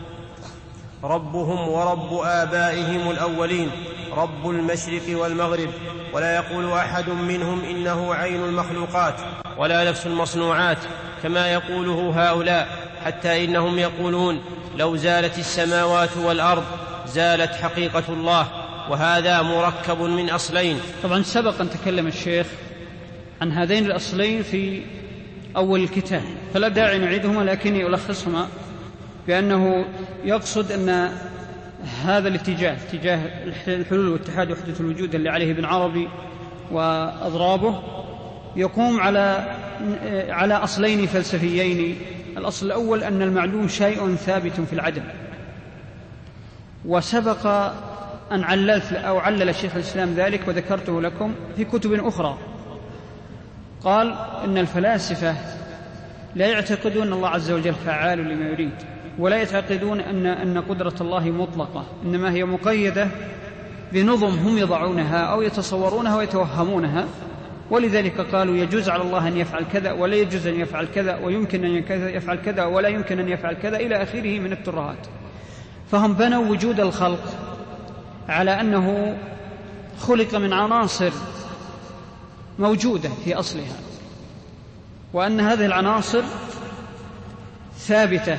ربهم ورب آبائهم الأولين، رب المشرق والمغرب. ولا يقول أحد منهم إنه عين المخلوقات ولا نفس المصنوعات كما يقوله هؤلاء، حتى إنهم يقولون لو زالت السماوات والأرض زالت حقيقة الله، وهذا مركب من أصلين. طبعا سبق أن تكلم الشيخ عن هذين الأصلين في أول الكتاب، فلا داعي نعيدهما، لكني ألخصهما بأنه يقصد أن هذا الاتجاه، اتجاه الحلول والاتحاد وحدة الوجود اللي عليه ابن عربي وأضرابه، يقوم على أصلين فلسفيين. الأصل الأول أن المعلوم شيء ثابت في العدم، وسبق أن علل شيخ الإسلام ذلك وذكرته لكم في كتب أخرى. قال إن الفلاسفة لا يعتقدون أن الله عز وجل فعال لما يريد، ولا يعتقدون أن قدرة الله مطلقة، إنما هي مقيدة بنظم هم يضعونها أو يتصورونها ويتوهمونها، ولذلك قالوا يجوز على الله أن يفعل كذا ولا يجوز أن يفعل كذا، ويمكن أن يفعل كذا ولا يمكن أن يفعل كذا إلى آخره من الترهات. فهم بنوا وجود الخلق على أنه خلق من عناصر موجودة في أصلها، وأن هذه العناصر ثابتة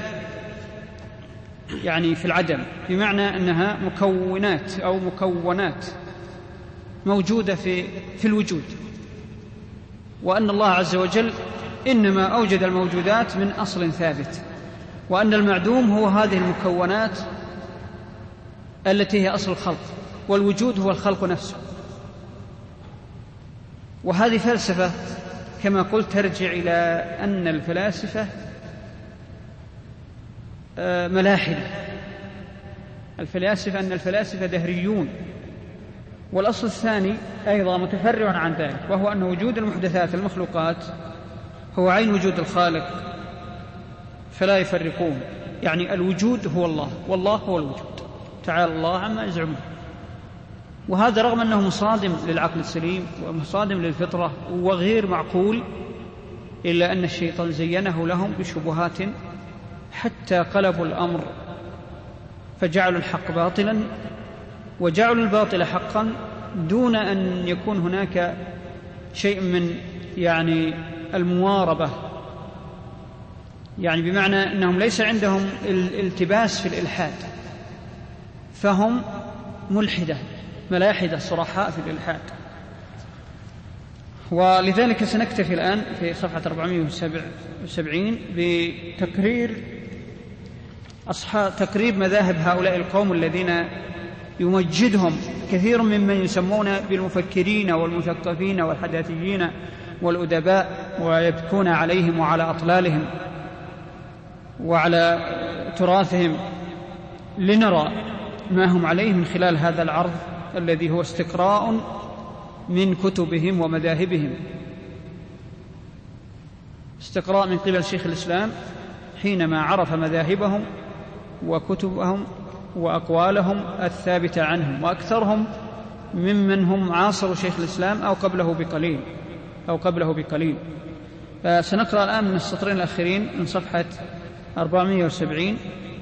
يعني في العدم، بمعنى أنها مكونات أو مكونات موجودة في الوجود، وأن الله عز وجل إنما أوجد الموجودات من أصل ثابت، وأن المعدوم هو هذه المكونات التي هي أصل الخلق، والوجود هو الخلق نفسه. وهذه فلسفة كما قلت ترجع إلى أن الفلاسفة ملاحدة. أن الفلاسفة دهريون. والأصل الثاني أيضا متفرع عن ذلك، وهو أن وجود المحدثات المخلوقات هو عين وجود الخالق، فلا يفرقون، يعني الوجود هو الله والله هو الوجود، تعالى الله عما يزعمون. وهذا رغم أنه مصادم للعقل السليم ومصادم للفطرة وغير معقول، إلا أن الشيطان زينه لهم بشبهات حتى قلبوا الأمر فجعلوا الحق باطلا وجعلوا الباطل حقا، دون أن يكون هناك شيء من يعني المواربة، يعني بمعنى أنهم ليس عندهم الالتباس في الإلحاد، فهم ملاحدة صرحاء في الإلحاد. ولذلك سنكتفي الآن في صفحة 477 تقريب مذاهب هؤلاء القوم الذين يمجدهم كثير ممن يسمون بالمفكرين والمثقفين والحداثيين والأدباء، ويبكون عليهم وعلى أطلالهم وعلى تراثهم، لنرى ما هم عليه من خلال هذا العرض الذي هو استقراء من كتبهم ومذاهبهم، استقراء من قبل شيخ الإسلام حينما عرف مذاهبهم وكتبهم وأقوالهم الثابتة عنهم، وأكثرهم ممن هم عاصروا شيخ الإسلام أو قبله بقليل. فسنقرأ الآن من السطرين الأخيرين من صفحة 470.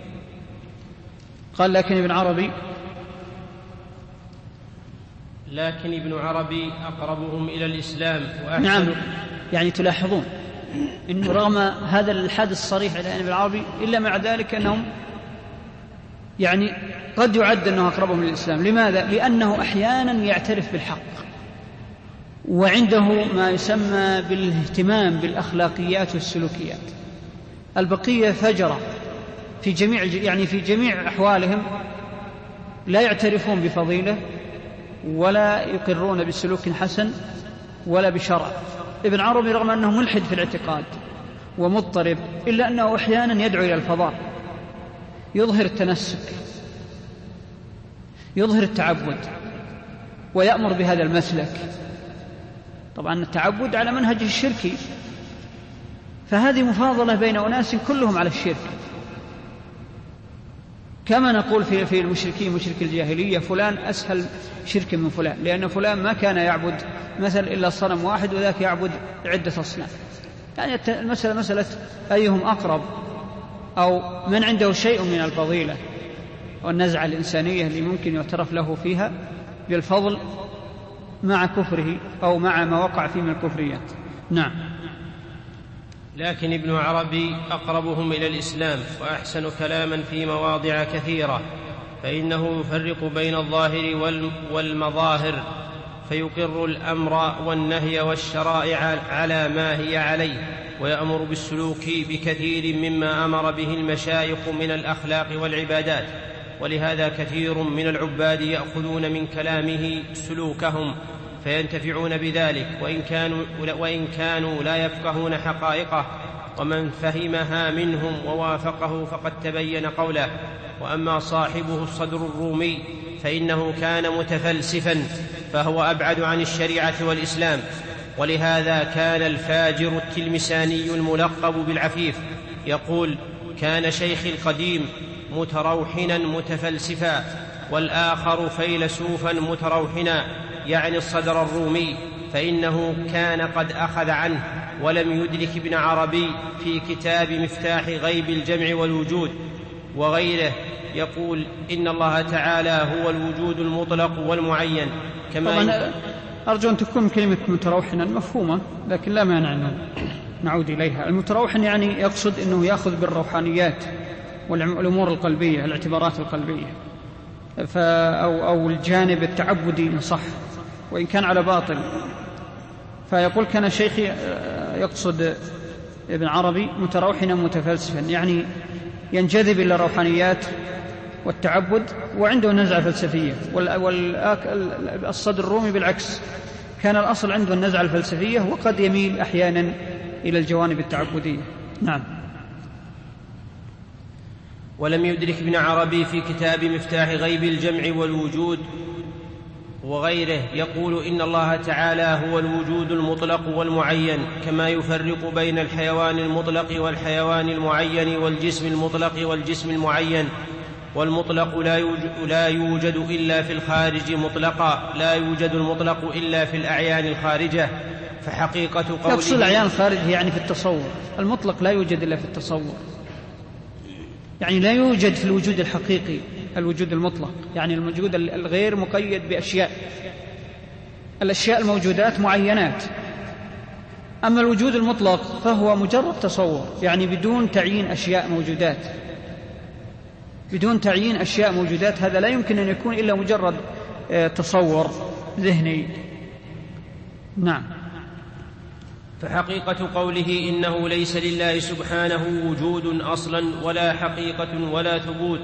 قال لكن ابن عربي أقربهم إلى الإسلام وأحسن. نعم، يعني تلاحظون إنه رغم هذا الإلحاد الصريح على ابن عربي إلا مع ذلك أنهم يعني قد يعد أنه أقربهم للإسلام. لماذا؟ لأنه أحيانا يعترف بالحق، وعنده ما يسمى بالاهتمام بالأخلاقيات والسلوكيات. البقية فجرة في جميع أحوالهم لا يعترفون بفضيلة ولا يقرون بسلوك حسن ولا بشرع. ابن عربي رغم أنه ملحد في الاعتقاد ومضطرب، إلا أنه أحيانا يدعو إلى الفضاء، يظهر التنسك، يظهر التعبد، ويأمر بهذا المسلك. طبعا التعبد على منهج الشركي، فهذه مفاضلة بين أناس كلهم على الشرك، كما نقول في المشركين مشرك الجاهلية فلان أسهل شرك من فلان، لأن فلان ما كان يعبد مثل إلا صنم واحد وذاك يعبد عدة أصنام. يعني المسألة مسألة أيهم أقرب، أو من عنده شيء من الفضيلة والنزعة الإنسانية اللي ممكن يعترف له فيها بالفضل مع كفره أو مع ما وقع فيه من الكفريات. نعم. لكن ابن عربي أقربهم إلى الإسلام وأحسن كلاما في مواضع كثيرة، فإنه يفرق بين الظاهر والمظاهر، فيقر الأمر والنهي والشرائع على ما هي عليه، ويأمر بالسلوك بكثير مما أمر به المشايخ من الأخلاق والعبادات. ولهذا كثير من العباد يأخذون من كلامه سلوكهم فينتفعون بذلك، وإن كانوا لا يفقهون حقائقه، ومن فهمها منهم ووافقه فقد تبين قوله: وأما صاحبه الصدر الرومي فإنه كان متفلسفا، فهو أبعد عن الشريعة والإسلام. ولهذا كان الفاجر التلمساني الملقب بالعفيف يقول: كان شيخي القديم متروحنا متفلسفا، والآخر فيلسوفا متروحنا، يعني الصدر الرومي، فإنه كان قد أخذ عنه ولم يدرك ابن عربي في كتاب مفتاح غيب الجمع والوجود وغيره يقول: إن الله تعالى هو الوجود المطلق والمعين. طبعا أرجو أن تكون كلمة متروحنا مفهومة، لكن لا مانع أن نعود إليها. المتروحن يعني يقصد أنه يأخذ بالروحانيات والأمور القلبية، الاعتبارات القلبية، أو الجانب التعبدي إن صح، وإن كان على باطل. فيقول: كان شيخي، يقصد ابن عربي، متروحنا متفلسفا، يعني ينجذب إلى الروحانيات والتعبد وعنده نزعة فلسفية. والصدر الرومي بالعكس، كان الأصل عنده النزعة الفلسفية، وقد يميل أحيانا إلى الجوانب التعبدية. نعم. ولم يدرك ابن عربي في كتاب مفتاح غيب الجمع والوجود وغيره يقول: إن الله تعالى هو الوجود المطلق والمعين، كما يفرق بين الحيوان المطلق والحيوان المعين والجسم المطلق والجسم المعين. والمطلق لا يوجد إلا في الخارج مطلقا، لا يوجد المطلق إلا في الأعيان الخارجة. فحقيقة قوله، يقصد الأعيان الخارجة يعني في التصور. المطلق لا يوجد إلا في التصور، يعني لا يوجد في الوجود الحقيقي الوجود المطلق، يعني الوجود الغير مقيد بأشياء. الأشياء الموجودات معينات، أما الوجود المطلق فهو مجرد تصور، يعني بدون تعيين أشياء موجودات، بدون تعيين أشياء موجودات. هذا لا يمكن أن يكون إلا مجرد تصور ذهني. نعم. فحقيقة قوله: إنه ليس لله سبحانه وجود أصلا ولا حقيقة ولا ثبوت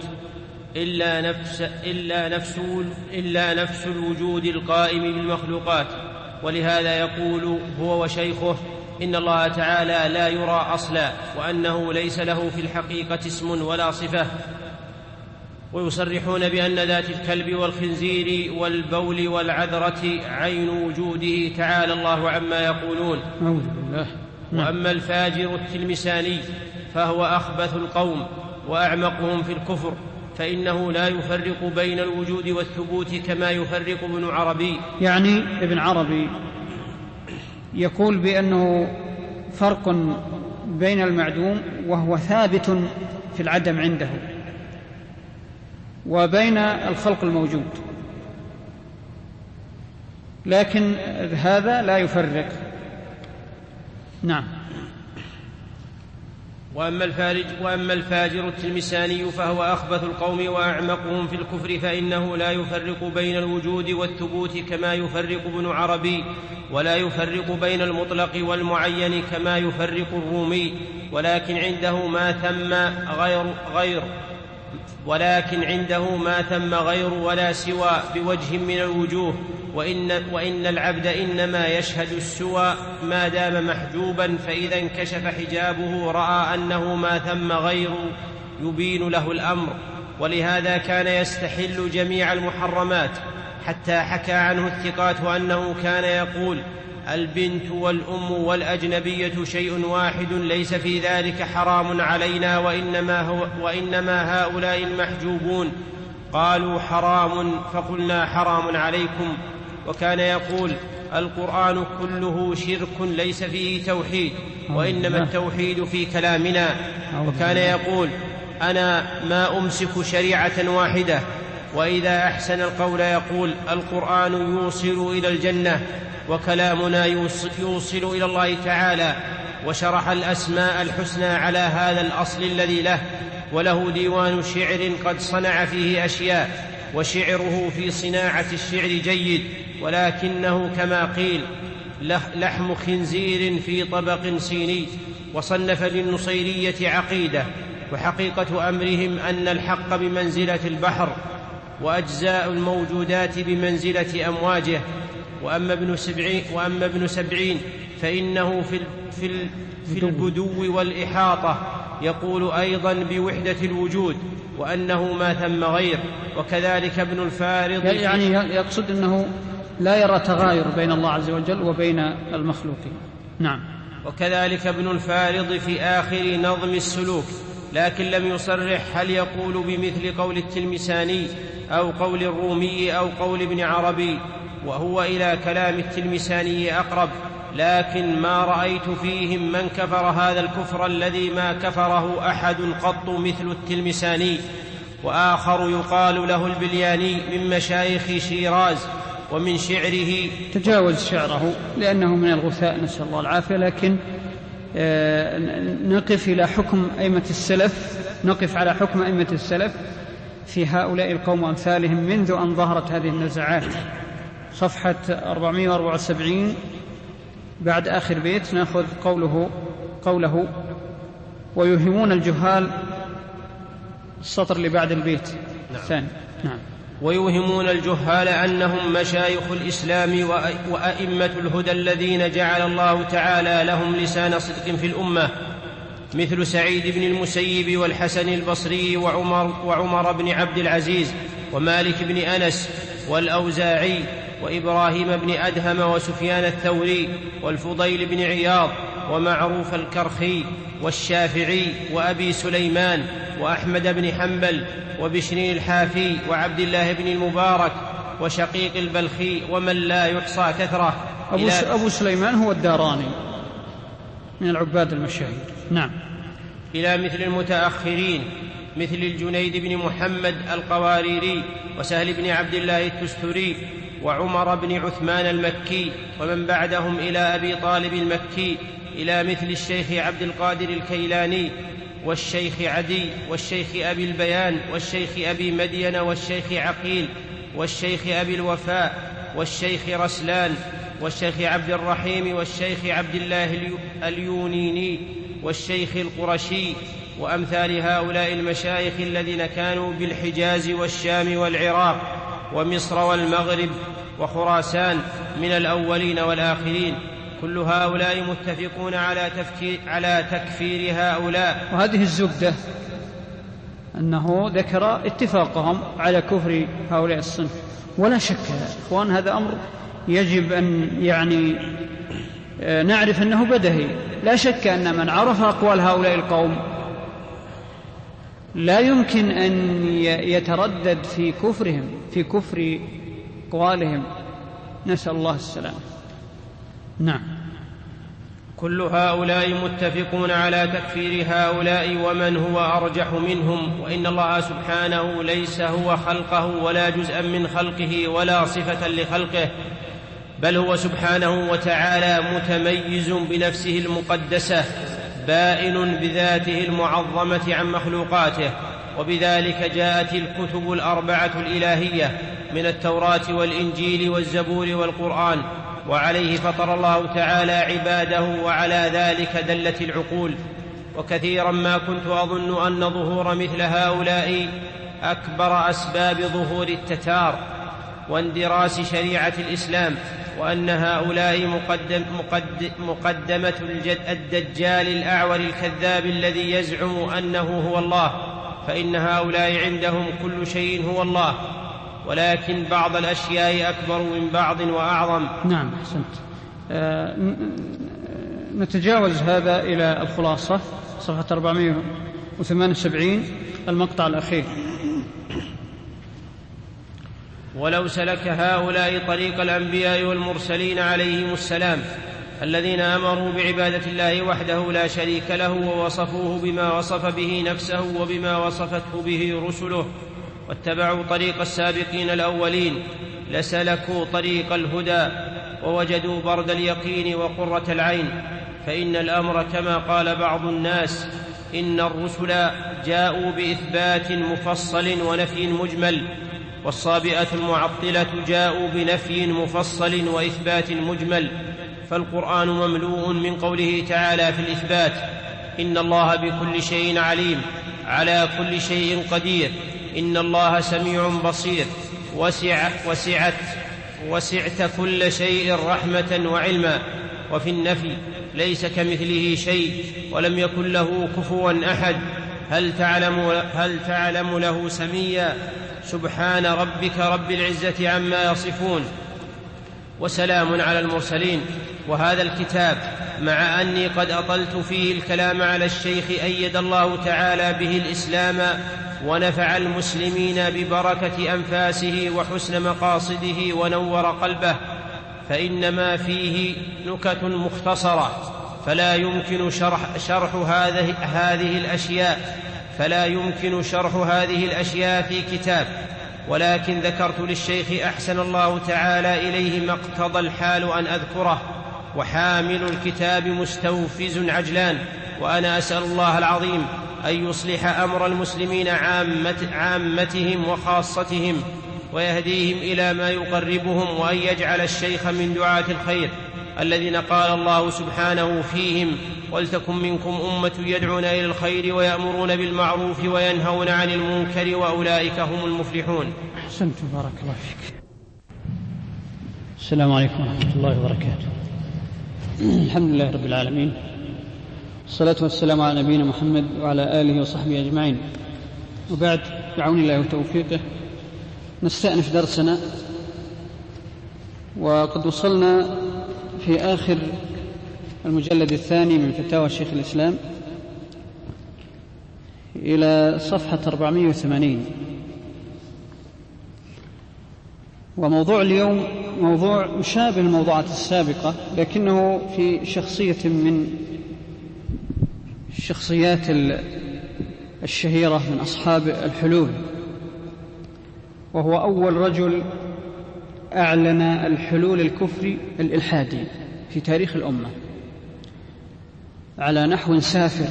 إلا نفس الوجود القائم بالمخلوقات. ولهذا يقول هو وشيخه: إن الله تعالى لا يرى أصلا، وأنه ليس له في الحقيقة اسم ولا صفة. ويصرحون بأن ذات الكلب والخنزير والبول والعذرة عين وجوده تعالى الله عما يقولون. وأما الفاجر التلمساني فهو أخبث القوم وأعمقهم في الكفر، فإنه لا يفرق بين الوجود والثبوت كما يفرق ابن عربي. يعني ابن عربي يقول بأنه فرق بين المعدوم وهو ثابت في العدم عنده، وبين الخلق الموجود، لكن هذا لا يفرق. نعم. وأما الفاجر التلمساني فهو أخبث القوم وأعمقهم في الكفر، فإنه لا يفرق بين الوجود والثبوت كما يفرق ابن عربي، ولا يفرق بين المطلق والمعين كما يفرق الرومي، ولكن عنده ما ثم غير ولا سوى بوجه من الوجوه. وإن العبد إنما يشهد السوى ما دام محجوبا، فإذا انكشف حجابه رأى أنه ما ثم غير يبين له الأمر. ولهذا كان يستحل جميع المحرمات، حتى حكى عنه الثقات أنه كان يقول: البنت والأم والأجنبية شيء واحد، ليس في ذلك حرام علينا، وإنما هؤلاء المحجوبون. قالوا: حرام، فقلنا: حرام عليكم. وكان يقول: القرآن كله شرك ليس فيه توحيد، وإنما التوحيد في كلامنا. وكان يقول: أنا ما أمسك شريعة واحدة. وإذا أحسن القول يقول: القرآن يوصل إلى الجنة، وكلامنا يوصل إلى الله تعالى. وشرح الأسماء الحسنى على هذا الأصل الذي له، وله ديوان شعر قد صنع فيه أشياء، وشعره في صناعة الشعر جيد، ولكنه كما قيل لحم خنزير في طبق صيني. وصنف للنصيرية عقيدة. وحقيقة أمرهم أن الحق بمنزلة البحر، وأجزاء الموجودات بمنزلة أمواجه. وأما ابن سبعين فإنه في البدو والإحاطة يقول أيضا بوحدة الوجود وأنه ما ثم غير. وكذلك ابن الفارض يعني يقصد أنه لا يرى تغاير بين الله عز وجل وبين المخلوقين. نعم. وكذلك ابن الفارض في آخر نظم السلوك، لكن لم يصرح هل يقول بمثل قول التلمساني أو قول الرومي أو قول ابن عربي، وهو إلى كلام التلمساني أقرب، لكن ما رأيت فيهم من كفر هذا الكفر الذي ما كفره أحد قط مثل التلمساني. وآخر يقال له البلياني من مشايخ شيراز، ومن شعره تجاوز شعره لأنه من الغثاء، نسأل الله العافية. لكن نقف على حكم أئمة السلف في هؤلاء القوم وأمثالهم منذ أن ظهرت هذه النزعات. صفحة 474 بعد آخر بيت نأخذ قوله ويوهمون الجهال، السطر اللي بعد البيت الثاني. نعم. ويوهمون الجهال أنهم مشايخ الإسلام وأئمة الهدى الذين جعل الله تعالى لهم لسان صدق في الأمة، مثل سعيد بن المسيب والحسن البصري وعمر بن عبد العزيز ومالك بن أنس والأوزاعي وإبراهيم بن أدهم وسفيان الثوري والفضيل بن عياض ومعروف الكرخي والشافعي وأبي سليمان وأحمد بن حنبل وبشر الحافي وعبد الله بن المبارك وشقيق البلخي ومن لا يحصى كثرة. أبو سليمان هو الداراني من العباد المشاهير. نعم. إلى مثل المتأخرين مثل الجنيد بن محمد القواريري وسهل بن عبد الله التستري وعمر بن عثمان المكي ومن بعدهم إلى أبي طالب المكي، إلى مثل الشيخ عبد القادر الكيلاني والشيخ عدي والشيخ أبي البيان والشيخ أبي مدين والشيخ عقيل والشيخ أبي الوفاء والشيخ رسلان والشيخ عبد الرحيم والشيخ عبد الله اليونيني والشيخ القرشي وأمثال هؤلاء المشايخ الذين كانوا بالحجاز والشام والعراق ومصر والمغرب وخراسان من الأولين والآخرين. كل هؤلاء متفقون على تكفير هؤلاء. وهذه الزبدة أنه ذكر اتفاقهم على كفر هؤلاء الصنف، ولا شك يا إخوان هذا أمر يجب أن نعرف أنه بدهي. لا شك أن من عرف أقوال هؤلاء القوم لا يمكن أن يتردد في كفرهم، في كفر أقوالهم، نسأل الله السلامة. نعم. كل هؤلاء متفقون على تكفير هؤلاء ومن هو أرجح منهم، وإن الله سبحانه ليس هو خلقه ولا جزءا من خلقه ولا صفة لخلقه، بل هو سبحانه وتعالى متميز بنفسه المقدسة بائن بذاته المعظمة عن مخلوقاته. وبذلك جاءت الكتب الأربعة الإلهية من التوراة والإنجيل والزبور والقرآن، وعليه فطر الله تعالى عباده، وعلى ذلك دلت العقول. وكثيرا ما كنت أظن أن ظهور مثل هؤلاء أكبر أسباب ظهور التتار واندراس شريعة الإسلام، وأن هؤلاء مقدمة الدجال الأعور الكذاب الذي يزعم أنه هو الله، فإن هؤلاء عندهم كل شيء هو الله، ولكن بعض الأشياء أكبر من بعض وأعظم. نعم، أحسنت. نتجاوز هذا إلى الخلاصة، صفحة 478 المقطع الأخير. ولو سلك هؤلاء طريق الأنبياء والمرسلين عليهم السلام الذين أمروا بعبادة الله وحده لا شريك له، ووصفوه بما وصف به نفسه وبما وصفته به رسله، واتبعوا طريق السابقين الأولين، لسلكوا طريق الهدى ووجدوا برد اليقين وقرة العين. فإن الأمر كما قال بعض الناس، إن الرسل جاءوا بإثبات مفصل ونفي مجمل، والصابئة المعطلة جاءوا بنفي مفصل وإثبات مجمل. فالقرآن مملوء من قوله تعالى في الإثبات: إن الله بكل شيء عليم، على كل شيء قدير، إن الله سميع بصير، وسعت كل شيء رحمة وعلما. وفي النفي: ليس كمثله شيء ولم يكن له كفوا أحد. هل تعلم له سميا. سبحان ربك رب العزة عما يصفون وسلام على المرسلين. وهذا الكتاب مع أني قد أطلت فيه الكلام على الشيخ أيد الله تعالى به الإسلام ونفع المسلمين ببركة أنفاسه وحسن مقاصده ونور قلبه، فإنما فيه نكت مختصرة فلا يمكن شرح هذه الأشياء في كتاب، ولكن ذكرت للشيخ أحسن الله تعالى إليه ما اقتضى الحال أن أذكره، وحامل الكتاب مستوفز عجلان، وأنا أسأل الله العظيم أن يصلح أمر المسلمين عامتهم وخاصتهم ويهديهم إلى ما يقربهم، وأن يجعل الشيخ من دعاة الخير الذين قال الله سبحانه فيهم: ولتكن منكم أمة يدعون إلى الخير ويأمرون بالمعروف وينهون عن المنكر وأولئك هم المفلحون. أحسنت، بارك الله فيك. السلام عليكم ورحمة الله وبركاته. الحمد لله رب العالمين، الصلاة والسلام على نبينا محمد وعلى آله وصحبه أجمعين، وبعد، بعون الله وتوفيقه نستأنف درسنا، وقد وصلنا في آخر المجلد الثاني من فتاوى شيخ الإسلام إلى صفحة 480. وموضوع اليوم موضوع مشابه الموضوعات السابقة، لكنه في شخصية من الشخصيات الشهيرة من أصحاب الحلول، وهو أول رجل أعلن الحلول الكفري الإلحادي في تاريخ الأمة على نحو سافر،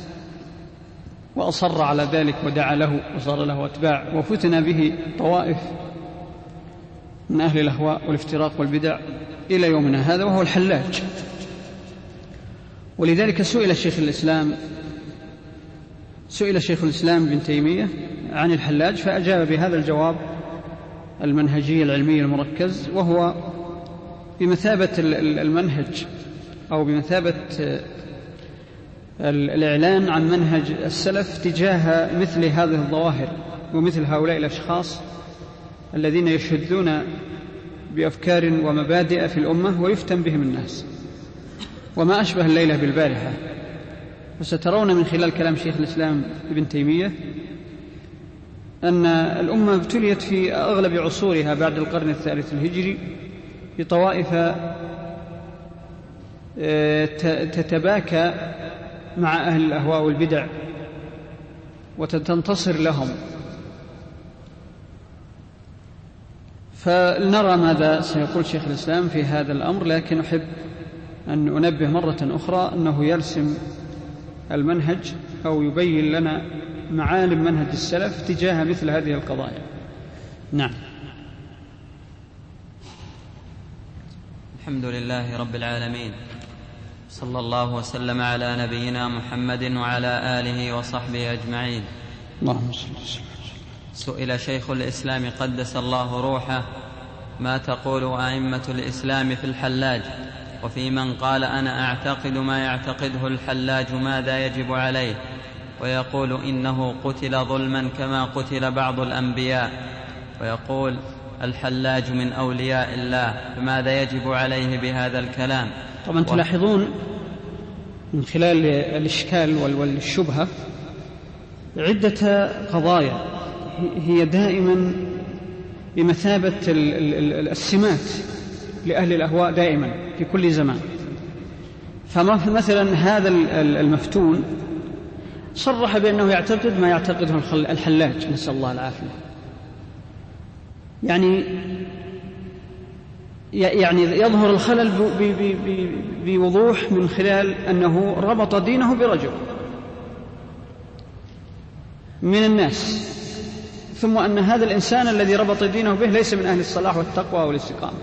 وأصر على ذلك ودعا له وصار له أتباع، وفتن به طوائف من أهل الأهواء والافتراق والبدع إلى يومنا هذا، وهو الحلاج. ولذلك سئل شيخ الإسلام ابن تيمية عن الحلاج، فأجاب بهذا الجواب المنهجي العلمي المركز، وهو بمثابة المنهج أو بمثابة الإعلان عن منهج السلف تجاه مثل هذه الظواهر ومثل هؤلاء الأشخاص الذين يشهدون بأفكار ومبادئ في الأمة ويفتن بهم الناس، وما أشبه الليلة بالبارحة. وسترون من خلال كلام شيخ الإسلام ابن تيمية أن الأمة ابتليت في أغلب عصورها بعد القرن الثالث الهجري بطوائف تتباكى مع أهل الأهواء والبدع وتنتصر لهم. فلنرى ماذا سيقول شيخ الإسلام في هذا الأمر، لكن أحب أن أنبه مرة أخرى أنه يرسم المنهج أو يبين لنا معالم منهج السلف تجاه مثل هذه القضايا. نعم. الحمد لله رب العالمين، صلى الله وسلم على نبينا محمد وعلى آله وصحبه أجمعين. اللهم صل وسلم. سئل شيخ الإسلام قدس الله روحه: ما تقول أئمة الإسلام في الحلاج؟ وفي من قال أنا أعتقد ما يعتقده الحلاج ماذا يجب عليه؟ ويقول إنه قتل ظلما كما قتل بعض الأنبياء، ويقول الحلاج من أولياء الله، فماذا يجب عليه بهذا الكلام؟ طبعا تلاحظون من خلال الإشكال والشبهة عدة قضايا هي دائما بمثابة السمات لأهل الأهواء دائما في كل زمان. فمثلا هذا المفتون صرح بأنه يعتقد ما يعتقده الحلاج، نسأل الله العافية. يعني يظهر الخلل بوضوح من خلال أنه ربط دينه برجل من الناس، ثم أن هذا الإنسان الذي ربط دينه به ليس من أهل الصلاح والتقوى والاستقامة.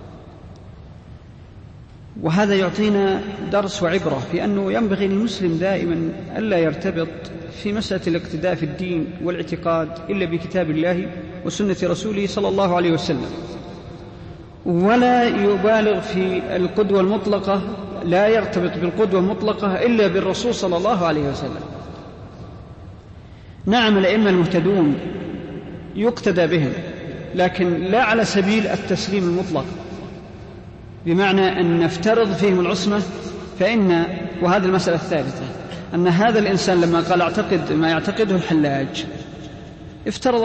وهذا يعطينا درس وعبرة في أنه ينبغي للمسلم دائما ألا يرتبط في مسألة الاقتداء في الدين والاعتقاد إلا بكتاب الله وسنة رسوله صلى الله عليه وسلم، ولا يبالغ في القدوة المطلقة لا يرتبط بالقدوة المطلقة إلا بالرسول صلى الله عليه وسلم. نعم الأئمة المهتدون يقتدى بهم، لكن لا على سبيل التسليم المطلق، بمعنى أن نفترض فيهم العصمة. وهذه المسألة الثالثة، أن هذا الإنسان لما قال اعتقد ما يعتقده الحلاج افترض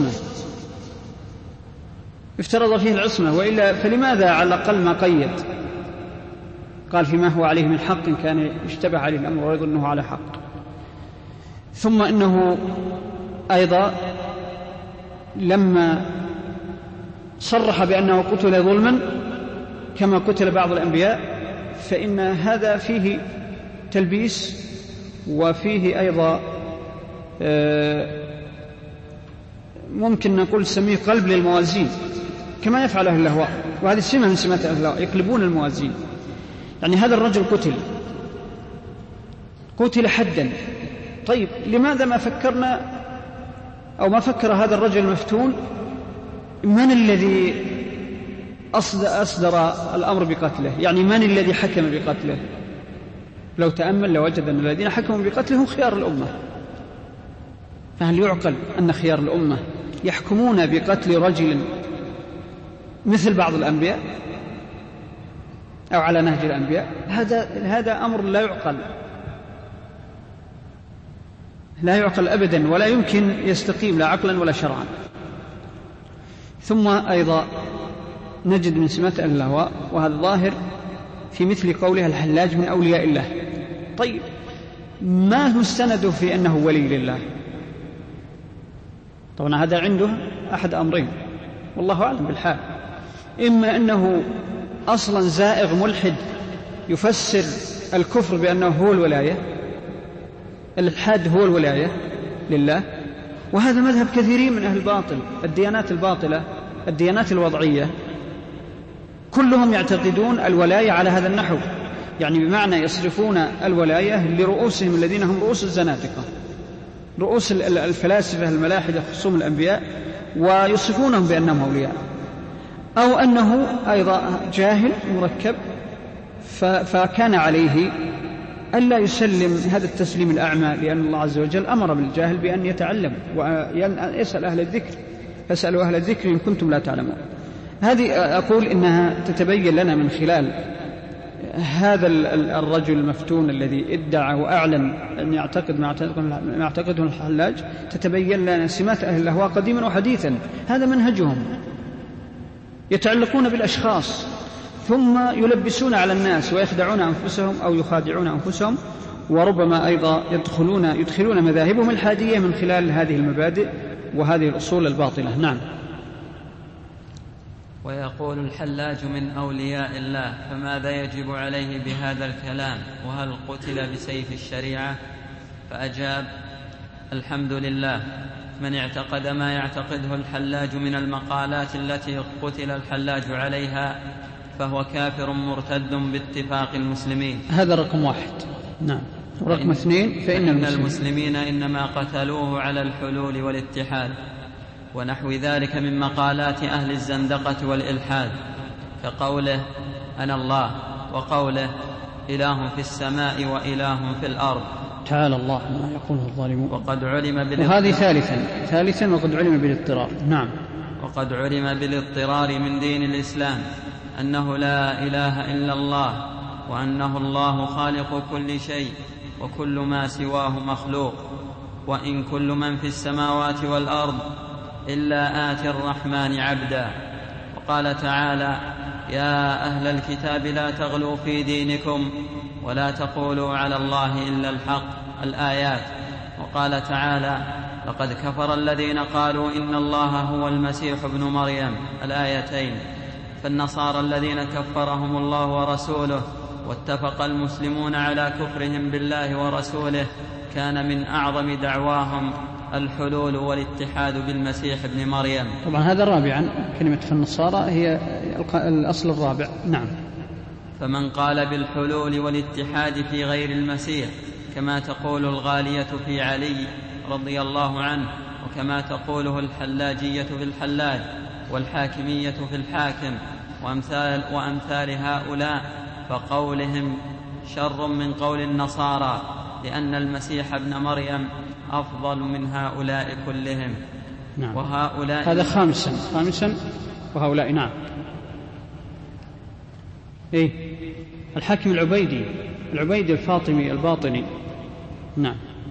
فيه العصمة، وإلا فلماذا على الأقل ما قيد؟ قال فيما هو عليه من حق كان يشتبه عليه الأمر ويظنه على حق. ثم إنه أيضا لما صرح بأنه قتل ظلما كما قتل بعض الأنبياء، فإن هذا فيه تلبيس، وفيه أيضا ممكن نقول سميه قلب للموازين كما يفعل أهل الأهواء، وهذه سمة من سمات أهل الأهواء، يقلبون الموازين. يعني هذا الرجل قتل حدا، طيب لماذا ما فكرنا أو ما فكر هذا الرجل المفتون من الذي أصدر الأمر بقتله؟ يعني من الذي حكم بقتله؟ لو تأمل لوجد أن الذين حكموا بقتله هم خيار الأمة. فهل يعقل أن خيار الأمة يحكمون بقتل رجل مثل بعض الأنبياء أو على نهج الأنبياء؟ هذا أمر لا يعقل أبدا، ولا يمكن يستقيم لا عقلا ولا شرعا. ثم أيضا نجد من سمات أهل الأهواء، وهذا ظاهر في مثل قولها الحلاج من أولياء الله. طيب ما هو السند في أنه ولي لله؟ طبعا هذا عنده أحد أمرين والله أعلم بالحال، إما أنه أصلا زائغ ملحد يفسر الكفر بأنه هو الولاية، الإلحاد هو الولاية لله، وهذا مذهب كثيرين من أهل الباطل، الديانات الباطلة، الديانات الوضعية، كلهم يعتقدون الولاية على هذا النحو، يعني بمعنى يصرفون الولاية لرؤوسهم الذين هم رؤوس الزنادقة، رؤوس الفلاسفة الملاحدة خصوم الأنبياء، ويصفونهم بأنهم أولياء. أو أنه أيضا جاهل مركب، فكان عليه ألا يسلم هذا التسليم الأعمى، لأن الله عز وجل أمر بالجاهل بأن يتعلم ويسأل أهل الذكر، فاسألوا أهل الذكر إن كنتم لا تعلمون. هذه أقول إنها تتبين لنا من خلال هذا الرجل المفتون الذي ادعى وأعلن أن يعتقد ما يعتقده الحلاج، تتبين لنا سمات أهل الأهواء قديما وحديثا، هذا منهجهم، يتعلقون بالأشخاص ثم يلبسون على الناس ويخدعون أنفسهم أو يخادعون أنفسهم، وربما أيضا يدخلون مذاهبهم الحادية من خلال هذه المبادئ وهذه الأصول الباطلة. نعم. ويقول الحلاج من أولياء الله، فماذا يجب عليه بهذا الكلام؟ وهل قتل بسيف الشريعة؟ فأجاب: الحمد لله، من اعتقد ما يعتقده الحلاج من المقالات التي قتل الحلاج عليها فهو كافر مرتد باتفاق المسلمين. هذا رقم 1. نعم. رقم 2 فإن المسلمين إنما قتلوه على الحلول والاتحاد ونحو ذلك من مقالات أهل الزندقة والإلحاد، كقوله أنا الله، وقوله إله في السماء وإله في الأرض. تعالى الله ما يقوله الظالمون. وقد علم وهذه ثالثا وقد علم بالاضطرار. نعم. وقد علم بالاضطرار من دين الإسلام أنه لا إله إلا الله، وأنه الله خالق كل شيء وكل ما سواه مخلوق، وإن كل من في السماوات والأرض إلا آتي الرحمن عبدا. وقال تعالى: يا أهل الكتاب لا تغلوا في دينكم ولا تقولوا على الله إلا الحق، الآيات. وقال تعالى: لقد كفر الذين قالوا إن الله هو المسيح ابن مريم، الآيتين. فالنصارى الذين كفرهم الله ورسوله واتفق المسلمون على كفرهم بالله ورسوله كان من أعظم دعواهم الحلول والاتحاد بالمسيح ابن مريم. طبعا هذا رابعا، كلمة فالنصارى هي الأصل الرابع. نعم. فمن قال بالحلول والاتحاد في غير المسيح كما تقول الغالية في علي رضي الله عنه، وكما تقوله الحلاجية في الحلاج والحاكمية في الحاكم وأمثال هؤلاء، فقولهم شر من قول النصارى، لأن المسيح ابن مريم أفضل من هؤلاء كلهم. نعم. وهؤلاء هذا خامسا وهؤلاء. نعم. الحاكم العبيدي الفاطمي الباطني. نعم.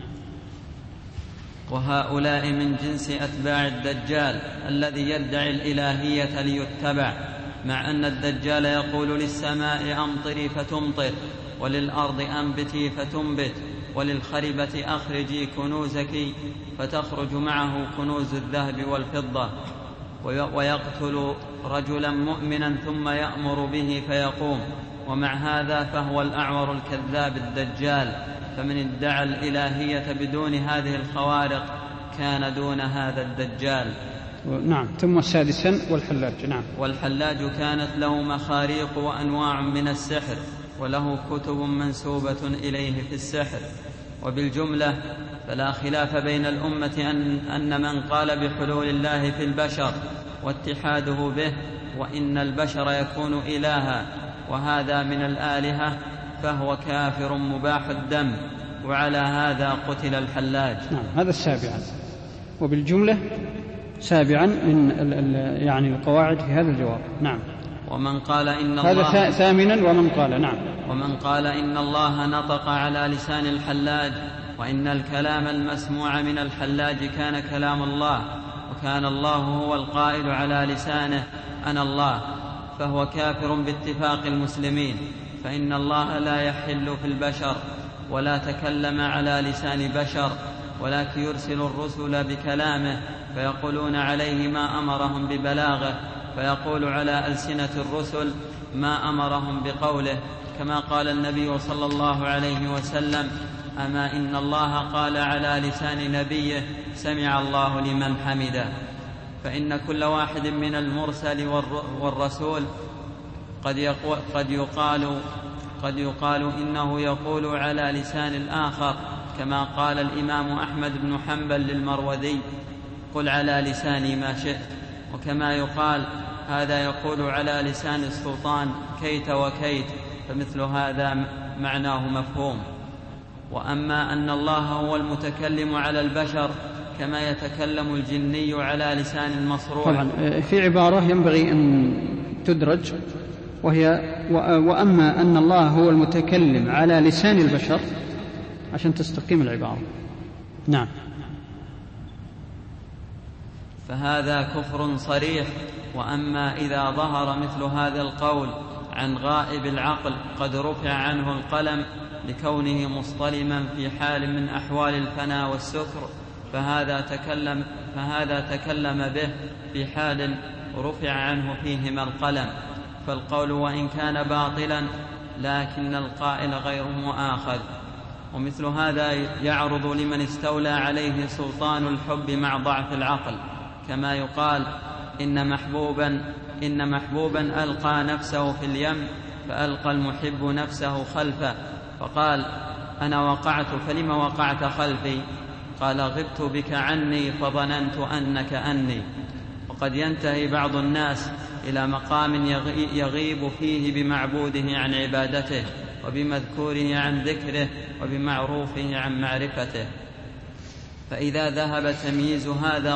وهؤلاء من جنس أتباع الدجال الذي يدعي الإلهية ليتبع، مع أن الدجال يقول للسماء أمطري فتمطر، وللأرض أنبتي فتنبت، وللخربة أخرجي كنوزك فتخرج معه كنوز الذهب والفضة، ويقتل رجلا مؤمنا ثم يأمر به فيقوم. ومع هذا فهو الأعور الكذاب الدجال، فمن ادعى الإلهية بدون هذه الخوارق كان دون هذا الدجال. نعم. ثم سادسا والحلاج. نعم. والحلاج كانت له مخاريق وأنواع من السحر، وله كتب منسوبة إليه في السحر. وبالجملة فلا خلاف بين الأمة أن من قال بحلول الله في البشر واتحاده به، وإن البشر يكون إلها وهذا من الآلهة، فهو كافر مباح الدم، وعلى هذا قتل الحلاج. نعم. هذا السابعا. وبالجملة سابعا من يعني القواعد في هذا الجواب. نعم. ومن قال إن الله هذا ثامنا. ومن قال نعم. ومن قال إن الله نطق على لسان الحلاج، وإن الكلام المسموع من الحلاج كان كلام الله، وكان الله هو القائل على لسانه أنا الله، فهو كافر باتفاق المسلمين، فإن الله لا يحل في البشر ولا تكلم على لسان بشر، ولكن يرسل الرسل بكلامه فيقولون عليه ما أمرهم ببلاغه، فيقول على ألسنة الرسل ما أمرهم بقوله، كما قال النبي صلى الله عليه وسلم أما إن الله قال على لسان نبيه سمع الله لمن حمده. فإن كل واحد من المرسل والرسول قد يقال إنه يقول على لسان الآخر، كما قال الإمام أحمد بن حنبل للمروذي قل على لساني ما شئت. وكما يقال هذا يقول على لسان السلطان كيت وكيت، فمثل هذا معناه مفهوم. وأما أن الله هو المتكلم على البشر كما يتكلم الجني على لسان المصروع. طبعا في عبارة ينبغي أن تدرج، وهي وأما أن الله هو المتكلم على لسان البشر، عشان تستقيم العبارة. نعم. فهذا كفر صريح. وأما إذا ظهر مثل هذا القول عن غائب العقل قد رفع عنه القلم لكونه مصطلما في حال من أحوال الفناء والسكر، فهذا تكلم به في حال رفع عنه فيهما القلم، فالقول وإن كان باطلا لكن القائل غير مؤاخذ. ومثل هذا يعرض لمن استولى عليه سلطان الحب مع ضعف العقل، كما يقال إن محبوبا ألقى نفسه في اليم فألقى المحب نفسه خلفه، فقال أنا وقعت فلم وقعت خلفي؟ قال غبت بك عني فظننت أنك أني. وقد ينتهي بعض الناس إلى مقام يغيب فيه بمعبوده عن عبادته، وبمذكوره عن ذكره، وبمعروفه عن معرفته، فإذا ذهب تمييز هذا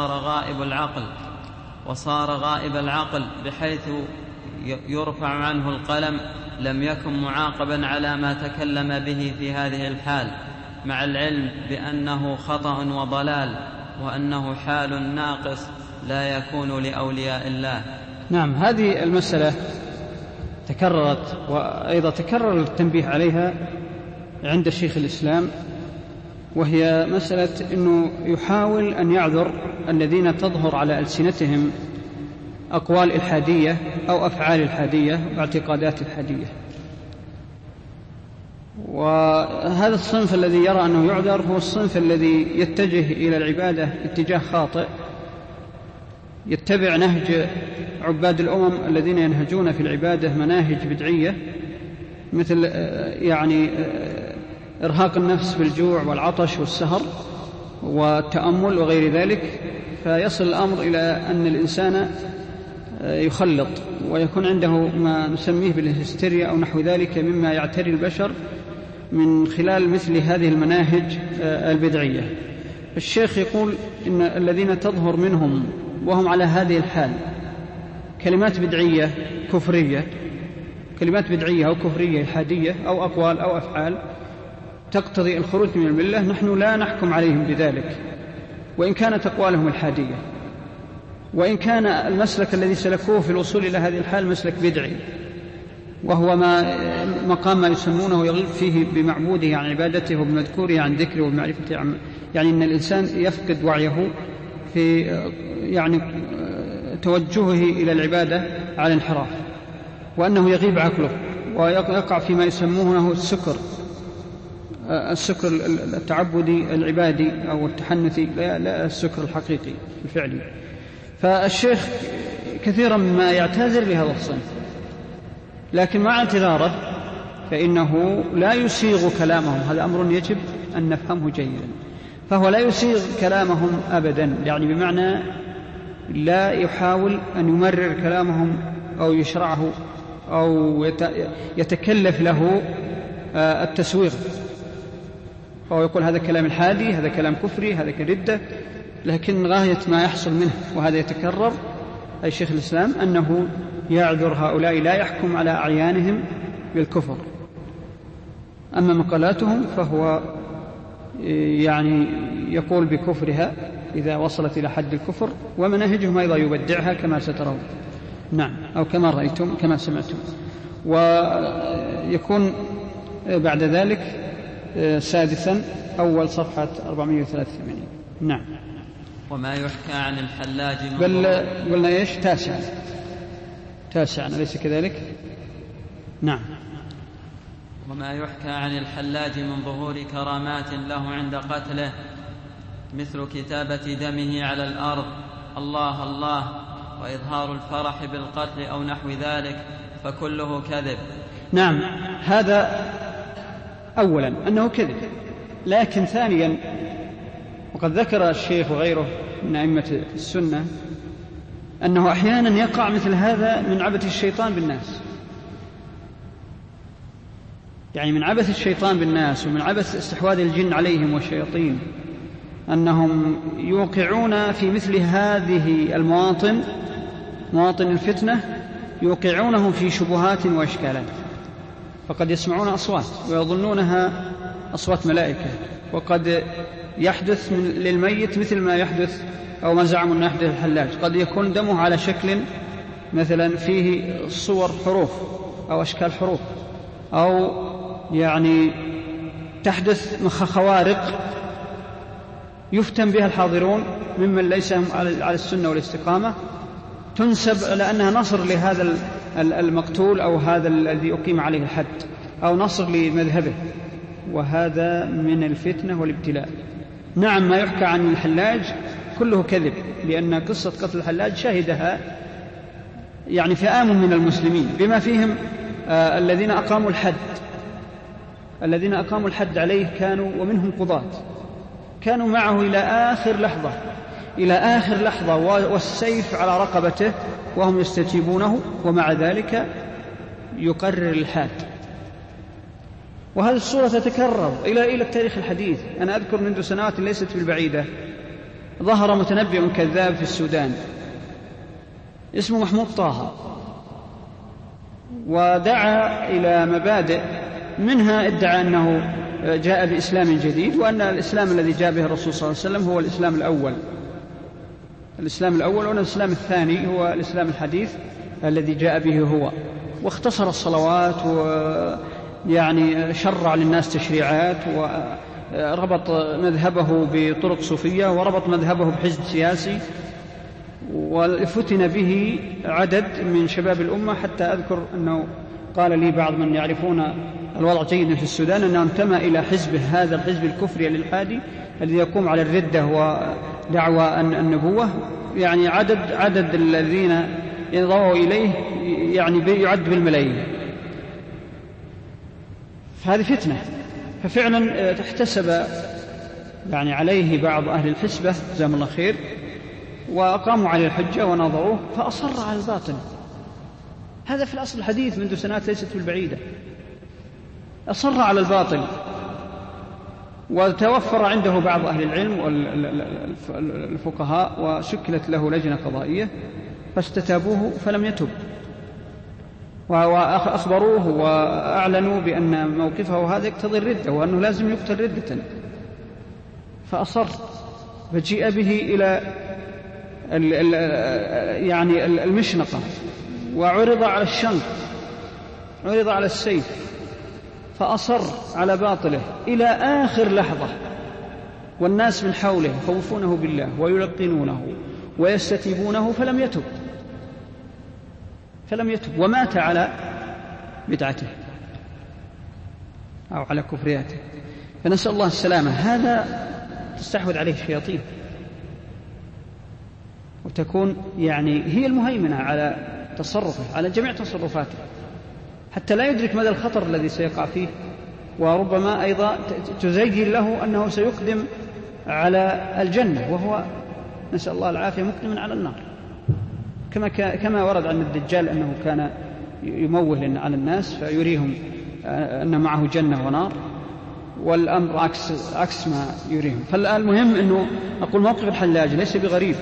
وصار غائب العقل بحيث يرفع عنه القلم، لم يكن معاقبا على ما تكلم به في هذه الحال، مع العلم بأنه خطأ وضلال، وأنه حال ناقص لا يكون لأولياء الله. نعم. هذه المسألة تكررت، وأيضا تكرر التنبيه عليها عند شيخ الإسلام، وهي مسألة أنه يحاول أن يعذر الذين تظهر على ألسنتهم أقوال إلحادية أو أفعال إلحادية واعتقادات إلحادية. وهذا الصنف الذي يرى أنه يعذر هو الصنف الذي يتجه إلى العبادة اتجاه خاطئ، يتبع نهج عباد الأمم الذين ينهجون في العبادة مناهج بدعية، مثل يعني إرهاق النفس بالجوع والعطش والسهر والتأمل وغير ذلك، فيصل الأمر إلى أن الإنسان يخلط ويكون عنده ما نسميه بالهستيريا أو نحو ذلك مما يعتري البشر من خلال مثل هذه المناهج البدعية. الشيخ يقول إن الذين تظهر منهم وهم على هذه الحال كلمات بدعية كفرية، كلمات بدعية أو كفرية إلحادية أو أقوال أو أفعال تقتضي الخروج من الملة، نحن لا نحكم عليهم بذلك وإن كانت أقوالهم إلحادية، وإن كان المسلك الذي سلكوه في الوصول إلى هذه الحال مسلك بدعي، وهو مقام ما يسمونه يغلب فيه بمعبوده عن عبادته وبمذكوره عن ذكره وبمعرفته يعني أن الإنسان يفقد وعيه في يعني توجهه إلى العبادة على انحراف، وأنه يغيب عقله ويقع فيما يسمونه السكر التعبدي العبادي أو التحنثي، لا السكر الحقيقي الفعلي. فالشيخ كثيرا ما يعتذر لهذا الصنف، لكن مع اعتذاره فإنه لا يسيغ كلامهم، هذا أمر يجب أن نفهمه جيدا، فهو لا يسيغ كلامهم أبدا، يعني بمعنى لا يحاول أن يمرر كلامهم أو يشرعه أو يتكلف له التسويغ، أو يقول هذا كلام الحادي، هذا كلام كفري، هذا كردة، لكن غاية ما يحصل منه وهذا يتكرر أي شيخ الإسلام أنه يعذر هؤلاء، لا يحكم على أعيانهم بالكفر. أما مقالاتهم فهو يعني يقول بكفرها إذا وصلت إلى حد الكفر، ومناهجهم أيضا يبدعها كما سترون، نعم، أو كما رأيتم كما سمعتم. ويكون بعد ذلك سادسا أول صفحة 483. نعم. وما يحكى عن الحلاج قلنا إيش؟ تاسعا أليس كذلك؟ نعم. وما يحكى عن الحلاج من ظهور كرامات له عند قتله، مثل كتابة دمه على الأرض الله الله، وإظهار الفرح بالقتل أو نحو ذلك، فكله كذب. نعم، هذا أولا أنه كذب، لكن ثانيا وقد ذكر الشيخ وغيره من أئمة السنة أنه أحيانا يقع مثل هذا من عبث الشيطان بالناس، يعني من عبث الشيطان بالناس ومن عبث استحواذ الجن عليهم والشياطين، أنهم يوقعون في مثل هذه مواطن الفتنة، يوقعونهم في شبهات وإشكالات، فقد يسمعون أصوات ويظنونها أصوات ملائكة، وقد يحدث للميت مثل ما يحدث أو ما زعموا أن يحدث الحلاج، قد يكون دمه على شكل مثلا فيه صور حروف أو أشكال حروف، أو يعني تحدث خوارق يفتن بها الحاضرون ممن ليس على السنة والاستقامة، تنسب على أنها نصر لهذا المقتول أو هذا الذي أقيم عليه الحد أو نصر لمذهبه، وهذا من الفتنة والابتلاء. نعم، ما يحكى عن الحلاج كله كذب، لأن قصة قتل الحلاج شهدها يعني فئام من المسلمين بما فيهم الذين أقاموا الحد عليه كانوا، ومنهم قضاة كانوا معه إلى آخر لحظة والسيف على رقبته وهم يستجيبونه، ومع ذلك يقرر الحاد. وهذه الصورة تتكرر إلى التاريخ الحديث. أنا أذكر منذ سنوات ليست بالبعيدة ظهر متنبئ كذاب في السودان اسمه محمود طه، ودعا إلى مبادئ منها ادعى أنه جاء بإسلام جديد، وأن الإسلام الذي جاء به الرسول صلى الله عليه وسلم هو الإسلام الأول، وأن الإسلام الثاني هو الإسلام الحديث الذي جاء به هو، واختصر الصلوات ويعني شرع للناس تشريعات، وربط مذهبه بطرق صوفية، وربط مذهبه بحزب سياسي، وفتن به عدد من شباب الأمة، حتى أذكر أنه قال لي بعض من يعرفون الوضع جيدا في السودان أنه انتمى إلى حزبه، هذا الحزب الكفري الإلحادي الذي يقوم على الردة ودعوى النبوة، يعني عدد الذين انضووا إليه يعني يعد بالملايين. فهذه فتنة، ففعلا احتسب يعني عليه بعض أهل الحسبة جزاهم الله خير وأقاموا عليه الحجة ونظروه فأصر على الباطل. هذا في الأصل الحديث منذ سنوات ليست بالبعيدة، أصر على الباطل، وتوفر عنده بعض أهل العلم والفقهاء وشكلت له لجنة قضائية فاستتابوه فلم يتب، وأخبروه وأعلنوا بأن موقفه هذا يقتضي الردة وأنه لازم يقتل ردة، فأصر، فجيء به إلى يعني المشنقة وعرض على الشنق، عرض على السيف، فأصر على باطله إلى آخر لحظة، والناس من حوله يخوفونه بالله ويلقنونه ويستتيبونه فلم يتب ومات على بدعته أو على كفرياته. فنسأل الله السلامة. هذا تستحوذ عليه الشياطين وتكون يعني هي المهيمنة على تصرفه، على جميع تصرفاته، حتى لا يدرك مدى الخطر الذي سيقع فيه، وربما أيضا تزين له أنه سيقدم على الجنة وهو نسأل الله العافية مقدم على النار، كما ورد عن الدجال أنه كان يموه على الناس فيريهم أن معه جنة ونار، والأمر عكس ما يريهم. فالمهم أنه أقول موقف الحلاج ليس بغريب،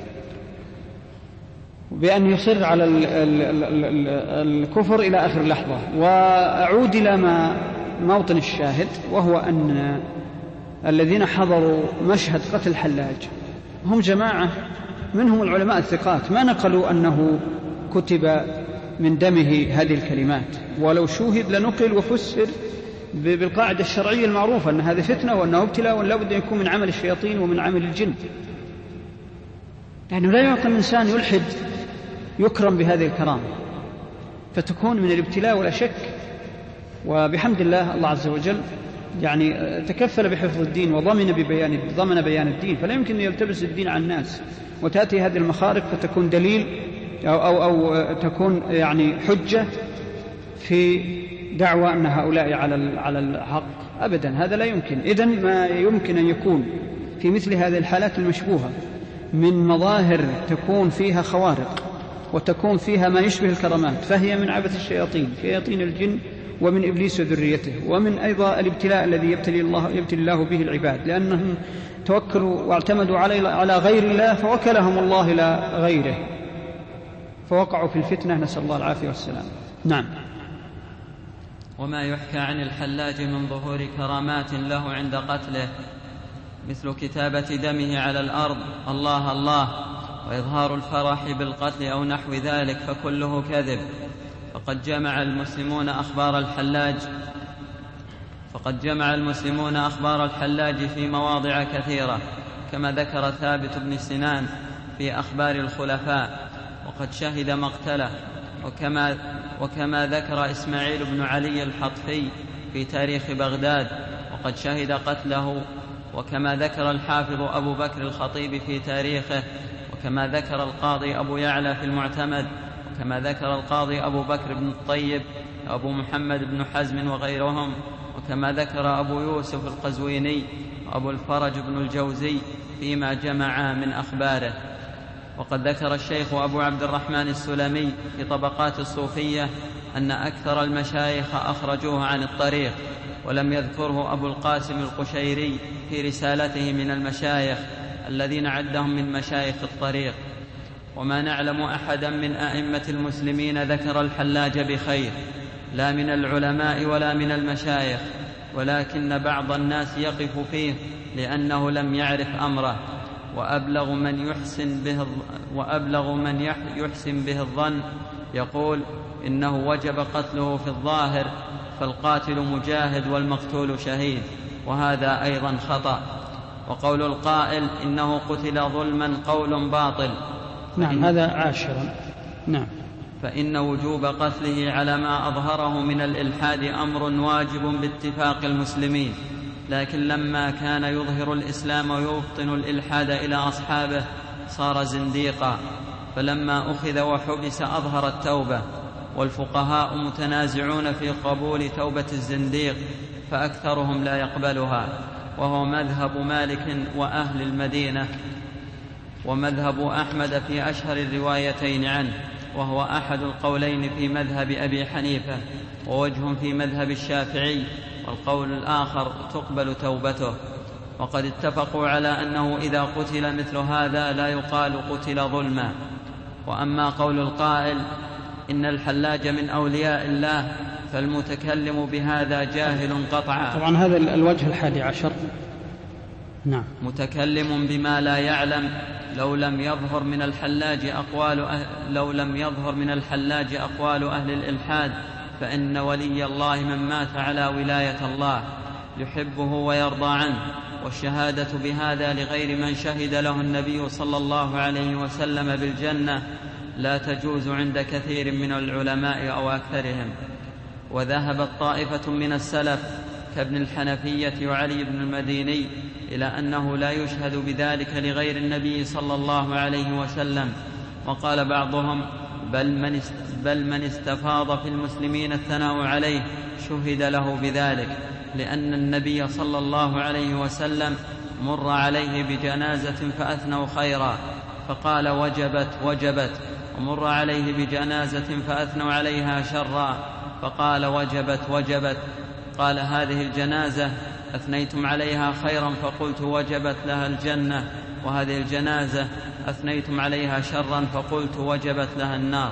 بأن يصر على الكفر إلى آخر لحظة. وأعود إلى موطن الشاهد، وهو أن الذين حضروا مشهد قتل الحلاج هم جماعة منهم العلماء الثقات، ما نقلوا أنه كتب من دمه هذه الكلمات، ولو شوهد لنقل وفسر بالقاعدة الشرعية المعروفة أن هذه فتنة وأنه ابتلاء وأن لا بد أن يكون من عمل الشياطين ومن عمل الجن، لأنه لا يعطى الإنسان يلحد يكرم بهذه الكرامة، فتكون من الابتلاء ولا شك. وبحمد الله الله عز وجل يعني تكفل بحفظ الدين وضمن بيان الدين، فلا يمكن أن يلتبس الدين على الناس وتأتي هذه المخارق فتكون دليل أو تكون يعني حجة في دعوى أن هؤلاء على الحق، أبدا هذا لا يمكن. إذن ما يمكن أن يكون في مثل هذه الحالات المشبوهة من مظاهر تكون فيها خوارق وتكون فيها ما يشبه الكرامات، فهي من عبث الشياطين، شياطين الجن ومن إبليس وذريته، ومن أيضا الابتلاء الذي يبتلي الله به العباد، لأنهم توكلوا واعتمدوا على غير الله فوكلهم الله إلى غيره فوقعوا في الفتنة، نسأل الله العافية والسلام. نعم. وما يحكى عن الحلاج من ظهور كرامات له عند قتله مثل كتابة دمه على الأرض الله الله، وإظهار الفرح بالقتل أو نحو ذلك، فكله كذب. فقد جمع المسلمون أخبار الحلاج في مواضع كثيرة، كما ذكر ثابت بن سنان في أخبار الخلفاء، وقد شهد مقتله، وكما ذكر إسماعيل بن علي الحطفي في تاريخ بغداد، وقد شهد قتله، وكما ذكر الحافظ أبو بكر الخطيب في تاريخه، وكما ذكر القاضي أبو يعلى في المعتمد، وكما ذكر القاضي أبو بكر بن الطيب وأبو محمد بن حزم وغيرهم، وكما ذكر أبو يوسف القزويني وأبو الفرج بن الجوزي فيما جمعا من أخباره. وقد ذكر الشيخ أبو عبد الرحمن السلمي في طبقات الصوفية أن أكثر المشايخ أخرجوه عن الطريق، ولم يذكره أبو القاسم القشيري في رسالته من المشايخ الذين عدهم من مشايخ الطريق. وما نعلم أحدا من أئمة المسلمين ذكر الحلاج بخير، لا من العلماء ولا من المشايخ، ولكن بعض الناس يقف فيه لأنه لم يعرف أمره، وأبلغ من يحسن به الظن يقول إنه وجب قتله في الظاهر، فالقاتل مجاهد والمقتول شهيد، وهذا أيضا خطأ. وقول القائل إنه قتل ظلما قول باطل. نعم، هذا عاشرا. نعم. فإن وجوب قتله على ما أظهره من الإلحاد أمر واجب باتفاق المسلمين، لكن لما كان يظهر الإسلام ويبطن الإلحاد إلى أصحابه صار زنديقا، فلما أخذ وحبس أظهر التوبة، والفقهاء متنازعون في قبول توبة الزنديق، فأكثرهم لا يقبلها، وهو مذهب مالك وأهل المدينة. ومذهب أحمد في أشهر الروايتين عنه، وهو أحد القولين في مذهب أبي حنيفة، ووجه في مذهب الشافعي، والقول الآخر تقبل توبته. وقد اتفقوا على أنه إذا قتل مثل هذا لا يقال قتل ظلما. وأما قول القائل إن الحلاج من أولياء الله فالمتكلم بهذا جاهل قطعا. طبعا هذا الوجه 11. نعم. متكلم بما لا يعلم. لو لم يظهر من الحلاج أقوال أهل الإلحاد فإن ولي الله من مات على ولاية الله يحبه ويرضى عنه، والشهادة بهذا لغير من شهد له النبي صلى الله عليه وسلم بالجنة لا تجوز عند كثير من العلماء أو أكثرهم. وذهبت طائفة من السلف كابن الحنفية وعلي بن المديني إلى أنه لا يشهد بذلك لغير النبي صلى الله عليه وسلم. وقال بعضهم بل من استفاض في المسلمين الثناء عليه شهد له بذلك، لأن النبي صلى الله عليه وسلم مر عليه بجنازة فأثنوا خيرا فقال وجبت، ومر عليه بجنازة فأثنوا عليها شرا فقال وجبت. قال هذه الجنازة أثنيتم عليها خيرا فقلت وجبت لها الجنة، وهذه الجنازة أثنيتم عليها شرا فقلت وجبت لها النار.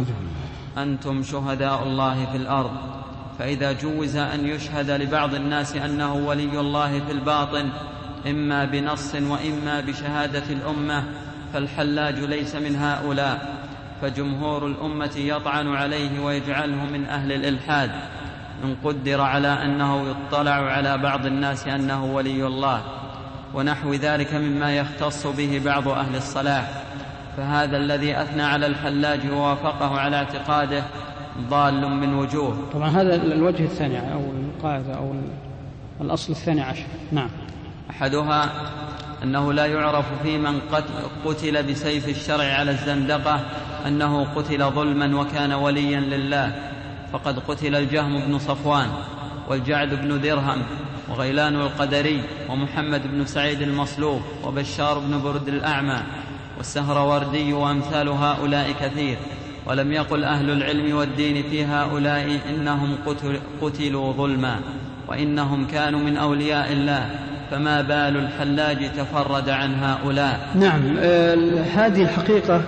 أنتم شهداء الله في الأرض. فإذا جوز أن يشهد لبعض الناس أنه ولي الله في الباطن إما بنص وإما بشهادة الأمة فالحلاج ليس من هؤلاء، فجمهور الأمة يطعن عليه ويجعله من أهل الإلحاد إن قدر على أنه يطلع على بعض الناس أنه ولي الله، ونحو ذلك مما يختص به بعض أهل الصلاح. فهذا الذي أثنى على الحلاج ووافقه على اعتقاده ضال من وجوه. طبعا هذا الوجه الثاني أو القاعدة أو الأصل 12. نعم. أحدها أنه لا يعرف في من قتل بسيف الشرع على الزندقة أنه قتل ظلما وكان وليا لله، فقد قتل الجهم بن صفوان والجعد بن درهم وغيلان القدري ومحمد بن سعيد المصلوب وبشار بن برد الأعمى والسهروردي وأمثال هؤلاء كثير. ولم يقل أهل العلم والدين في هؤلاء إنهم قتلوا ظلما، وإنهم كانوا من أولياء الله، فما بال الحلاج تفرد عن هؤلاء. نعم. هذه الحقيقة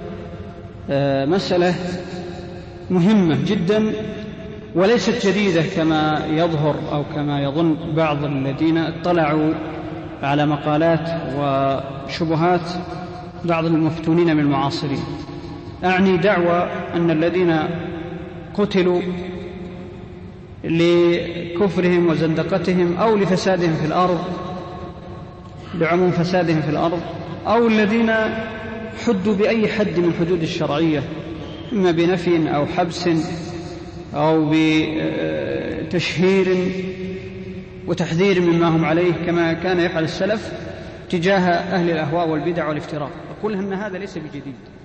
مسألة مهمة جدا وليست جديدة كما يظهر أو كما يظن بعض الذين اطلعوا على مقالات وشبهات بعض المفتونين من المعاصرين. أعني دعوى أن الذين قتلوا لكفرهم وزندقتهم أو لفسادهم في الأرض لعموم فسادهم في الأرض، أو الذين حدوا بأي حد من حدود الشرعية إما بنفي أو حبس أو بتشهير وتحذير مما هم عليه كما كان يفعل السلف تجاه أهل الأهواء والبدع والافتراء، أقول أن هذا ليس بجديد.